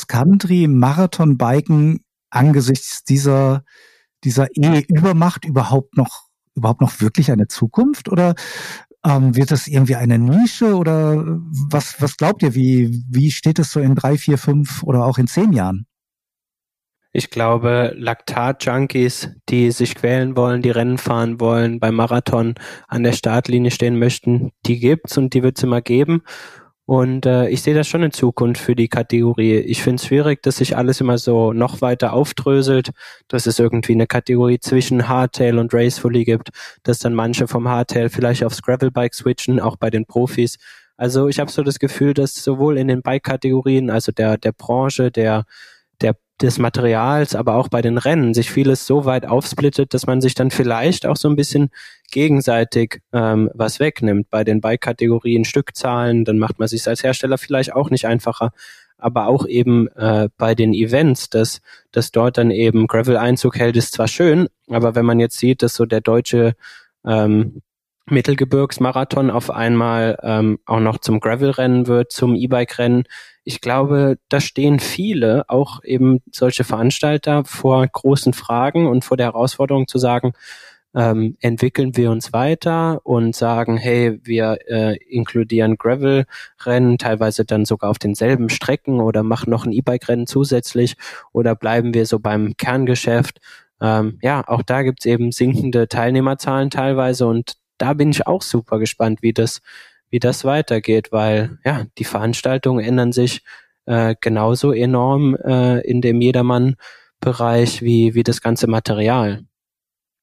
Speaker 2: Cross-Country-Marathon-Biken angesichts dieser, dieser E-Übermacht überhaupt noch, überhaupt noch wirklich eine Zukunft? Oder Ähm, wird das irgendwie eine Nische oder was, was glaubt ihr, wie, wie steht es so in drei, vier, fünf oder auch in zehn Jahren?
Speaker 4: Ich glaube, Laktat-Junkies, die sich quälen wollen, die Rennen fahren wollen, beim Marathon an der Startlinie stehen möchten, die gibt's und die wird's immer geben. Und äh, ich sehe das schon in Zukunft für die Kategorie. Ich finde es schwierig, dass sich alles immer so noch weiter aufdröselt, dass es irgendwie eine Kategorie zwischen Hardtail und Racefully gibt, dass dann manche vom Hardtail vielleicht aufs Gravelbike switchen, auch bei den Profis. Also ich habe so das Gefühl, dass sowohl in den Bike-Kategorien, also der der Branche, der der des Materials, aber auch bei den Rennen sich vieles so weit aufsplittet, dass man sich dann vielleicht auch so ein bisschen gegenseitig ähm, was wegnimmt. Bei den Bike-Kategorien Stückzahlen, dann macht man sich als Hersteller vielleicht auch nicht einfacher, aber auch eben äh, bei den Events, dass, dass dort dann eben Gravel Einzug hält, ist zwar schön, aber wenn man jetzt sieht, dass so der deutsche ähm, Mittelgebirgsmarathon auf einmal ähm, auch noch zum Gravel-Rennen wird, zum E-Bike-Rennen. Ich glaube, da stehen viele, auch eben solche Veranstalter, vor großen Fragen und vor der Herausforderung zu sagen, ähm, entwickeln wir uns weiter und sagen, hey, wir äh, inkludieren Gravel-Rennen, teilweise dann sogar auf denselben Strecken oder machen noch ein E-Bike-Rennen zusätzlich oder bleiben wir so beim Kerngeschäft. Ähm, ja, auch da gibt's eben sinkende Teilnehmerzahlen teilweise und da bin ich auch super gespannt, wie das, wie das weitergeht, weil ja die Veranstaltungen ändern sich äh, genauso enorm äh, in dem Jedermann-Bereich wie wie das ganze Material.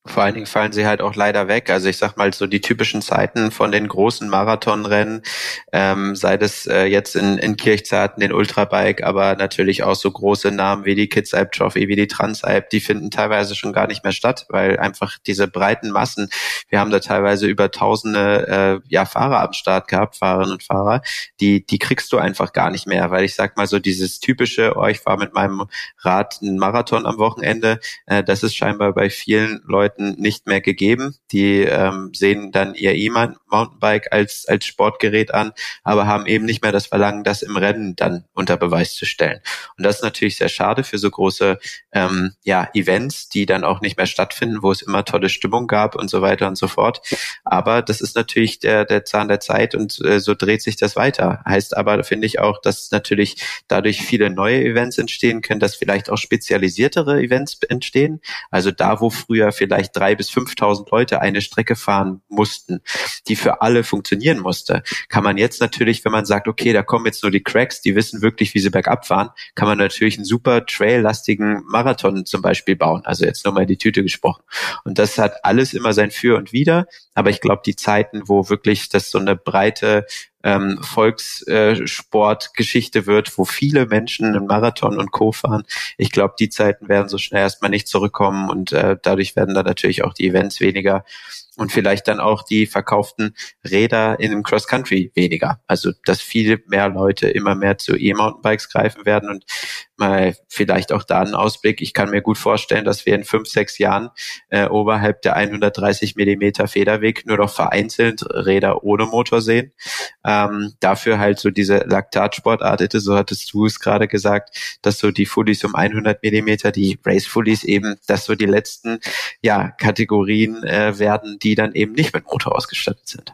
Speaker 3: Vor allen Dingen fallen sie halt auch leider weg. Also ich sag mal so die typischen Zeiten von den großen Marathonrennen, ähm, sei das äh, jetzt in, in Kirchzarten, den Ultrabike, aber natürlich auch so große Namen wie die Kids-Alp Trophy, wie die Trans-Alp, die finden teilweise schon gar nicht mehr statt, weil einfach diese breiten Massen, wir haben da teilweise über tausende äh, ja, Fahrer am Start gehabt, Fahrerinnen und Fahrer, die die kriegst du einfach gar nicht mehr, weil ich sag mal so dieses typische, oh, ich fahre mit meinem Rad einen Marathon am Wochenende, äh, das ist scheinbar bei vielen Leuten nicht mehr gegeben. Die ähm, sehen dann ihr E-Mountainbike als als Sportgerät an, aber haben eben nicht mehr das Verlangen, das im Rennen dann unter Beweis zu stellen. Und das ist natürlich sehr schade für so große ähm, ja Events, die dann auch nicht mehr stattfinden, wo es immer tolle Stimmung gab und so weiter und so fort. Aber das ist natürlich der der Zahn der Zeit und äh, so dreht sich das weiter. Heißt aber, finde ich auch, dass natürlich dadurch viele neue Events entstehen können, dass vielleicht auch spezialisiertere Events entstehen. Also da, wo früher vielleicht drei bis fünftausend Leute eine Strecke fahren mussten, die für alle funktionieren musste, kann man jetzt natürlich, wenn man sagt, okay, da kommen jetzt nur die Cracks, die wissen wirklich, wie sie bergab fahren, kann man natürlich einen super traillastigen Marathon zum Beispiel bauen. Also jetzt nur mal in die Tüte gesprochen. Und das hat alles immer sein Für und Wider. Aber ich glaube, die Zeiten, wo wirklich das so eine breite ähm, Volkssportgeschichte äh, wird, wo viele Menschen einen Marathon und Co. fahren, ich glaube, die Zeiten werden so schnell erstmal nicht zurückkommen und äh, dadurch werden dann natürlich auch die Events weniger und vielleicht dann auch die verkauften Räder in dem Cross-Country weniger. Also, dass viel mehr Leute immer mehr zu E-Mountainbikes greifen werden und mal vielleicht auch da einen Ausblick. Ich kann mir gut vorstellen, dass wir in fünf, sechs Jahren äh, oberhalb der hundertdreißig Millimeter Federweg nur noch vereinzelt Räder ohne Motor sehen. Ähm, dafür halt so diese Laktatsportart, so hattest du es gerade gesagt, dass so die Fullies um hundert Millimeter, die Race-Fullies eben, dass so die letzten ja Kategorien äh, werden, die dann eben nicht mit Motor ausgestattet sind.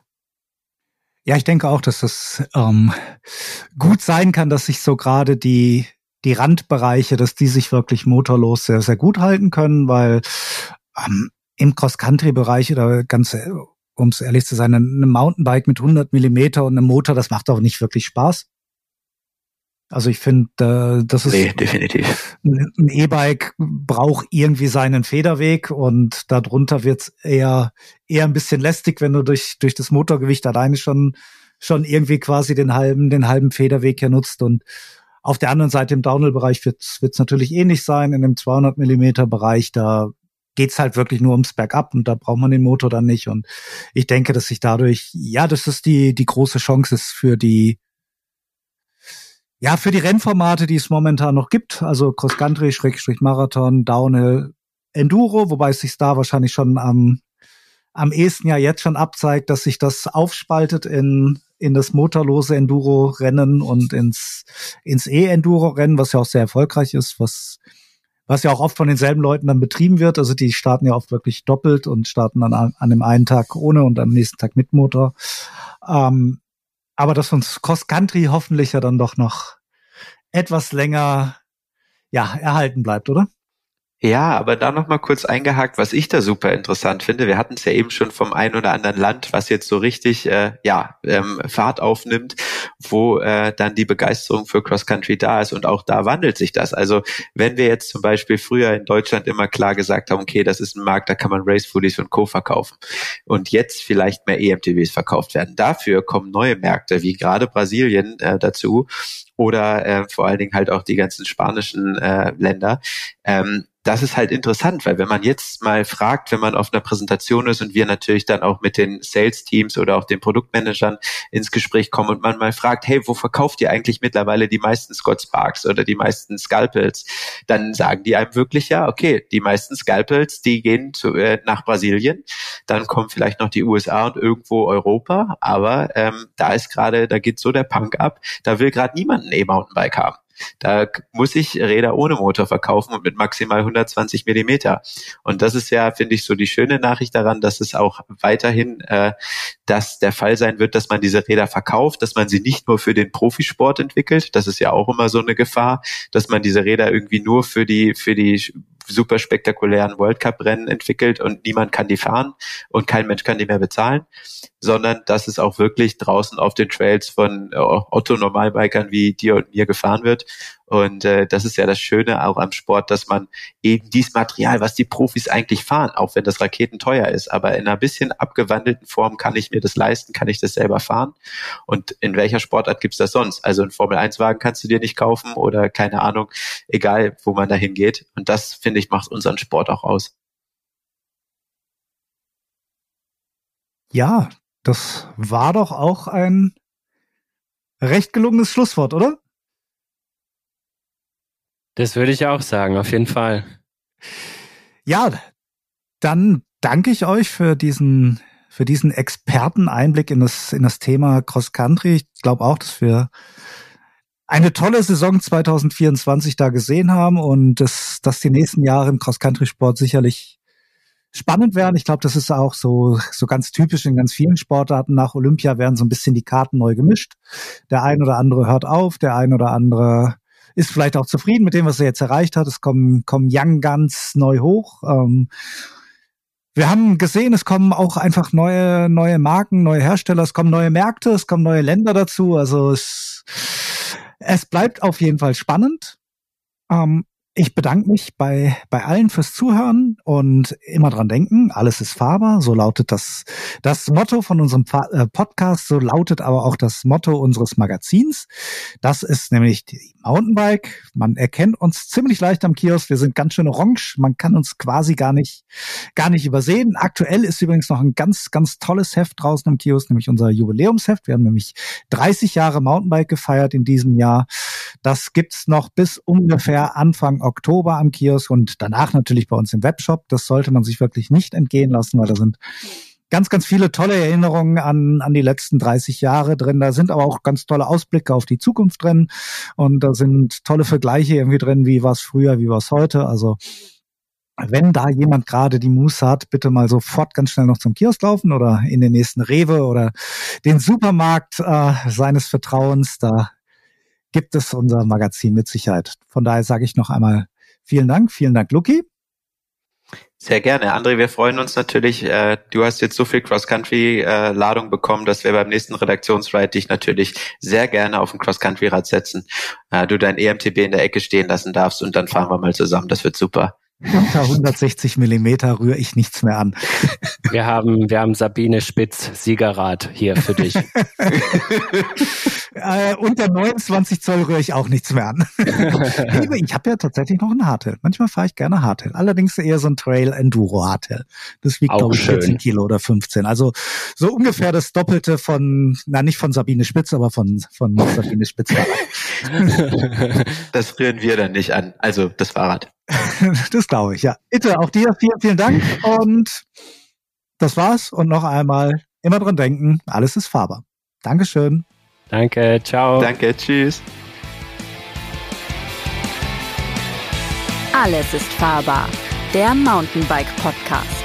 Speaker 2: Ja, ich denke auch, dass das ähm, gut sein kann, dass sich so gerade die die Randbereiche, dass die sich wirklich motorlos sehr, sehr gut halten können, weil ähm, im Cross-Country-Bereich oder ganz, um es ehrlich zu sein, ein Mountainbike mit hundert Millimeter und einem Motor, das macht auch nicht wirklich Spaß. Also ich finde, äh, das ist
Speaker 3: nee, definitiv.
Speaker 2: Ein, ein E-Bike braucht irgendwie seinen Federweg und darunter wird's eher eher ein bisschen lästig, wenn du durch durch das Motorgewicht alleine schon schon irgendwie quasi den halben den halben Federweg hier nutzt. Und auf der anderen Seite im Downhill-Bereich wird's wird's natürlich ähnlich sein. In dem zweihundert Millimeter Bereich, da geht's halt wirklich nur ums Bergab und da braucht man den Motor dann nicht. Und ich denke, dass sich dadurch, ja, dass das die die große Chance ist für die Ja, für die Rennformate, die es momentan noch gibt, also Cross-Country, Schrägstrich Marathon, Downhill, Enduro, wobei es sich da wahrscheinlich schon am am ehesten ja jetzt schon abzeigt, dass sich das aufspaltet in in das motorlose Enduro-Rennen und ins ins E-Enduro-Rennen, was ja auch sehr erfolgreich ist, was was ja auch oft von denselben Leuten dann betrieben wird. Also die starten ja oft wirklich doppelt und starten dann an, an dem einen Tag ohne und am nächsten Tag mit Motor. Ähm, Aber dass uns Cross-Country hoffentlich ja dann doch noch etwas länger ja erhalten bleibt, oder?
Speaker 3: Ja, aber da noch mal kurz eingehakt, was ich da super interessant finde. Wir hatten es ja eben schon vom ein oder anderen Land, was jetzt so richtig äh, ja ähm, Fahrt aufnimmt, wo äh, dann die Begeisterung für Cross-Country da ist und auch da wandelt sich das. Also wenn wir jetzt zum Beispiel früher in Deutschland immer klar gesagt haben, okay, das ist ein Markt, da kann man Race-Fullies und Co. verkaufen und jetzt vielleicht mehr E M T Bs verkauft werden. Dafür kommen neue Märkte, wie gerade Brasilien äh, dazu oder äh, vor allen Dingen halt auch die ganzen spanischen äh, Länder. Ähm, Das ist halt interessant, weil wenn man jetzt mal fragt, wenn man auf einer Präsentation ist und wir natürlich dann auch mit den Sales-Teams oder auch den Produktmanagern ins Gespräch kommen und man mal fragt, hey, wo verkauft ihr eigentlich mittlerweile die meisten Scott Sparks oder die meisten Scalpels? Dann sagen die einem wirklich, ja, okay, die meisten Scalpels, die gehen zu, äh, nach Brasilien, dann kommen vielleicht noch die U S A und irgendwo Europa, aber ähm, da ist gerade, da geht so der Punk ab, da will gerade niemand ein E-Mountainbike haben. Da muss ich Räder ohne Motor verkaufen und mit maximal hundertzwanzig Millimeter. Und das ist ja, finde ich, so die schöne Nachricht daran, dass es auch weiterhin äh, das der Fall sein wird, dass man diese Räder verkauft, dass man sie nicht nur für den Profisport entwickelt. Das ist ja auch immer so eine Gefahr, dass man diese Räder irgendwie nur für die für die super spektakulären World Cup Rennen entwickelt und niemand kann die fahren und kein Mensch kann die mehr bezahlen, sondern dass es auch wirklich draußen auf den Trails von Otto Normalbikern wie dir und mir gefahren wird. Und äh, das ist ja das Schöne auch am Sport, dass man eben dieses Material, was die Profis eigentlich fahren, auch wenn das raketenteuer ist, aber in einer bisschen abgewandelten Form kann ich mir das leisten, kann ich das selber fahren. Und in welcher Sportart gibt's das sonst? Also einen Formel eins Wagen kannst du dir nicht kaufen oder keine Ahnung, egal wo man dahin geht. Und das, finde ich, macht unseren Sport auch aus.
Speaker 2: Ja, das war doch auch ein recht gelungenes Schlusswort, oder?
Speaker 4: Das würde ich auch sagen, auf jeden Fall.
Speaker 2: Ja, dann danke ich euch für diesen für diesen Experteneinblick in das in das Thema Cross Country. Ich glaube auch, dass wir eine tolle Saison zwanzig vierundzwanzig da gesehen haben und dass, dass die nächsten Jahre im Cross Country Sport sicherlich spannend werden. Ich glaube, das ist auch so so ganz typisch in ganz vielen Sportarten. Nach Olympia werden so ein bisschen die Karten neu gemischt. Der ein oder andere hört auf, der ein oder andere ist vielleicht auch zufrieden mit dem, was er jetzt erreicht hat. Es kommen, kommen Young Guns neu hoch. Ähm, wir haben gesehen, es kommen auch einfach neue, neue Marken, neue Hersteller, es kommen neue Märkte, es kommen neue Länder dazu. Also es, es bleibt auf jeden Fall spannend. Ähm, Ich bedanke mich bei bei allen fürs Zuhören und immer dran denken, alles ist fahrbar, so lautet das das Motto von unserem Podcast, so lautet aber auch das Motto unseres Magazins. Das ist nämlich die Mountainbike. Man erkennt uns ziemlich leicht am Kiosk, wir sind ganz schön orange, man kann uns quasi gar nicht gar nicht übersehen. Aktuell ist übrigens noch ein ganz ganz tolles Heft draußen im Kiosk, nämlich unser Jubiläumsheft. Wir haben nämlich dreißig Jahre Mountainbike gefeiert in diesem Jahr. Das gibt's noch bis ungefähr Anfang Oktober am Kiosk und danach natürlich bei uns im Webshop. Das sollte man sich wirklich nicht entgehen lassen, weil da sind ganz, ganz viele tolle Erinnerungen an, an die letzten dreißig Jahre drin. Da sind aber auch ganz tolle Ausblicke auf die Zukunft drin und da sind tolle Vergleiche irgendwie drin, wie war es früher, wie war es heute. Also wenn da jemand gerade die Muße hat, bitte mal sofort ganz schnell noch zum Kiosk laufen oder in den nächsten Rewe oder den Supermarkt äh, seines Vertrauens. Da gibt es unser Magazin mit Sicherheit. Von daher sage ich noch einmal vielen Dank. Vielen Dank, Luki.
Speaker 3: Sehr gerne. André, wir freuen uns natürlich. Äh, du hast jetzt so viel Cross-Country-Ladung äh, bekommen, dass wir beim nächsten Redaktionsride dich natürlich sehr gerne auf ein Cross-Country-Rad setzen. Äh, du dein E M T B in der Ecke stehen lassen darfst und dann fahren wir mal zusammen. Das wird super.
Speaker 2: Unter hundertsechzig Millimeter rühre ich nichts mehr an.
Speaker 4: Wir haben, wir haben Sabine Spitz Siegerrad hier für dich.
Speaker 2: äh, unter neunundzwanzig Zoll rühre ich auch nichts mehr an. Ich habe ja tatsächlich noch ein Hardtail. Manchmal fahre ich gerne Hardtail. Allerdings eher so ein Trail-Enduro-Hardtail. Das wiegt, glaube ich, vierzehn Kilo oder fünfzehn. Also so ungefähr das Doppelte von, na nicht von Sabine Spitz, aber von, von Sabine Spitz.
Speaker 3: Das rühren wir dann nicht an. Also das Fahrrad.
Speaker 2: Das glaube ich, ja. Itte, auch dir vielen, vielen Dank und das war's und noch einmal immer dran denken, alles ist fahrbar. Dankeschön.
Speaker 4: Danke, ciao.
Speaker 3: Danke, tschüss.
Speaker 1: Alles ist fahrbar, der Mountainbike Podcast.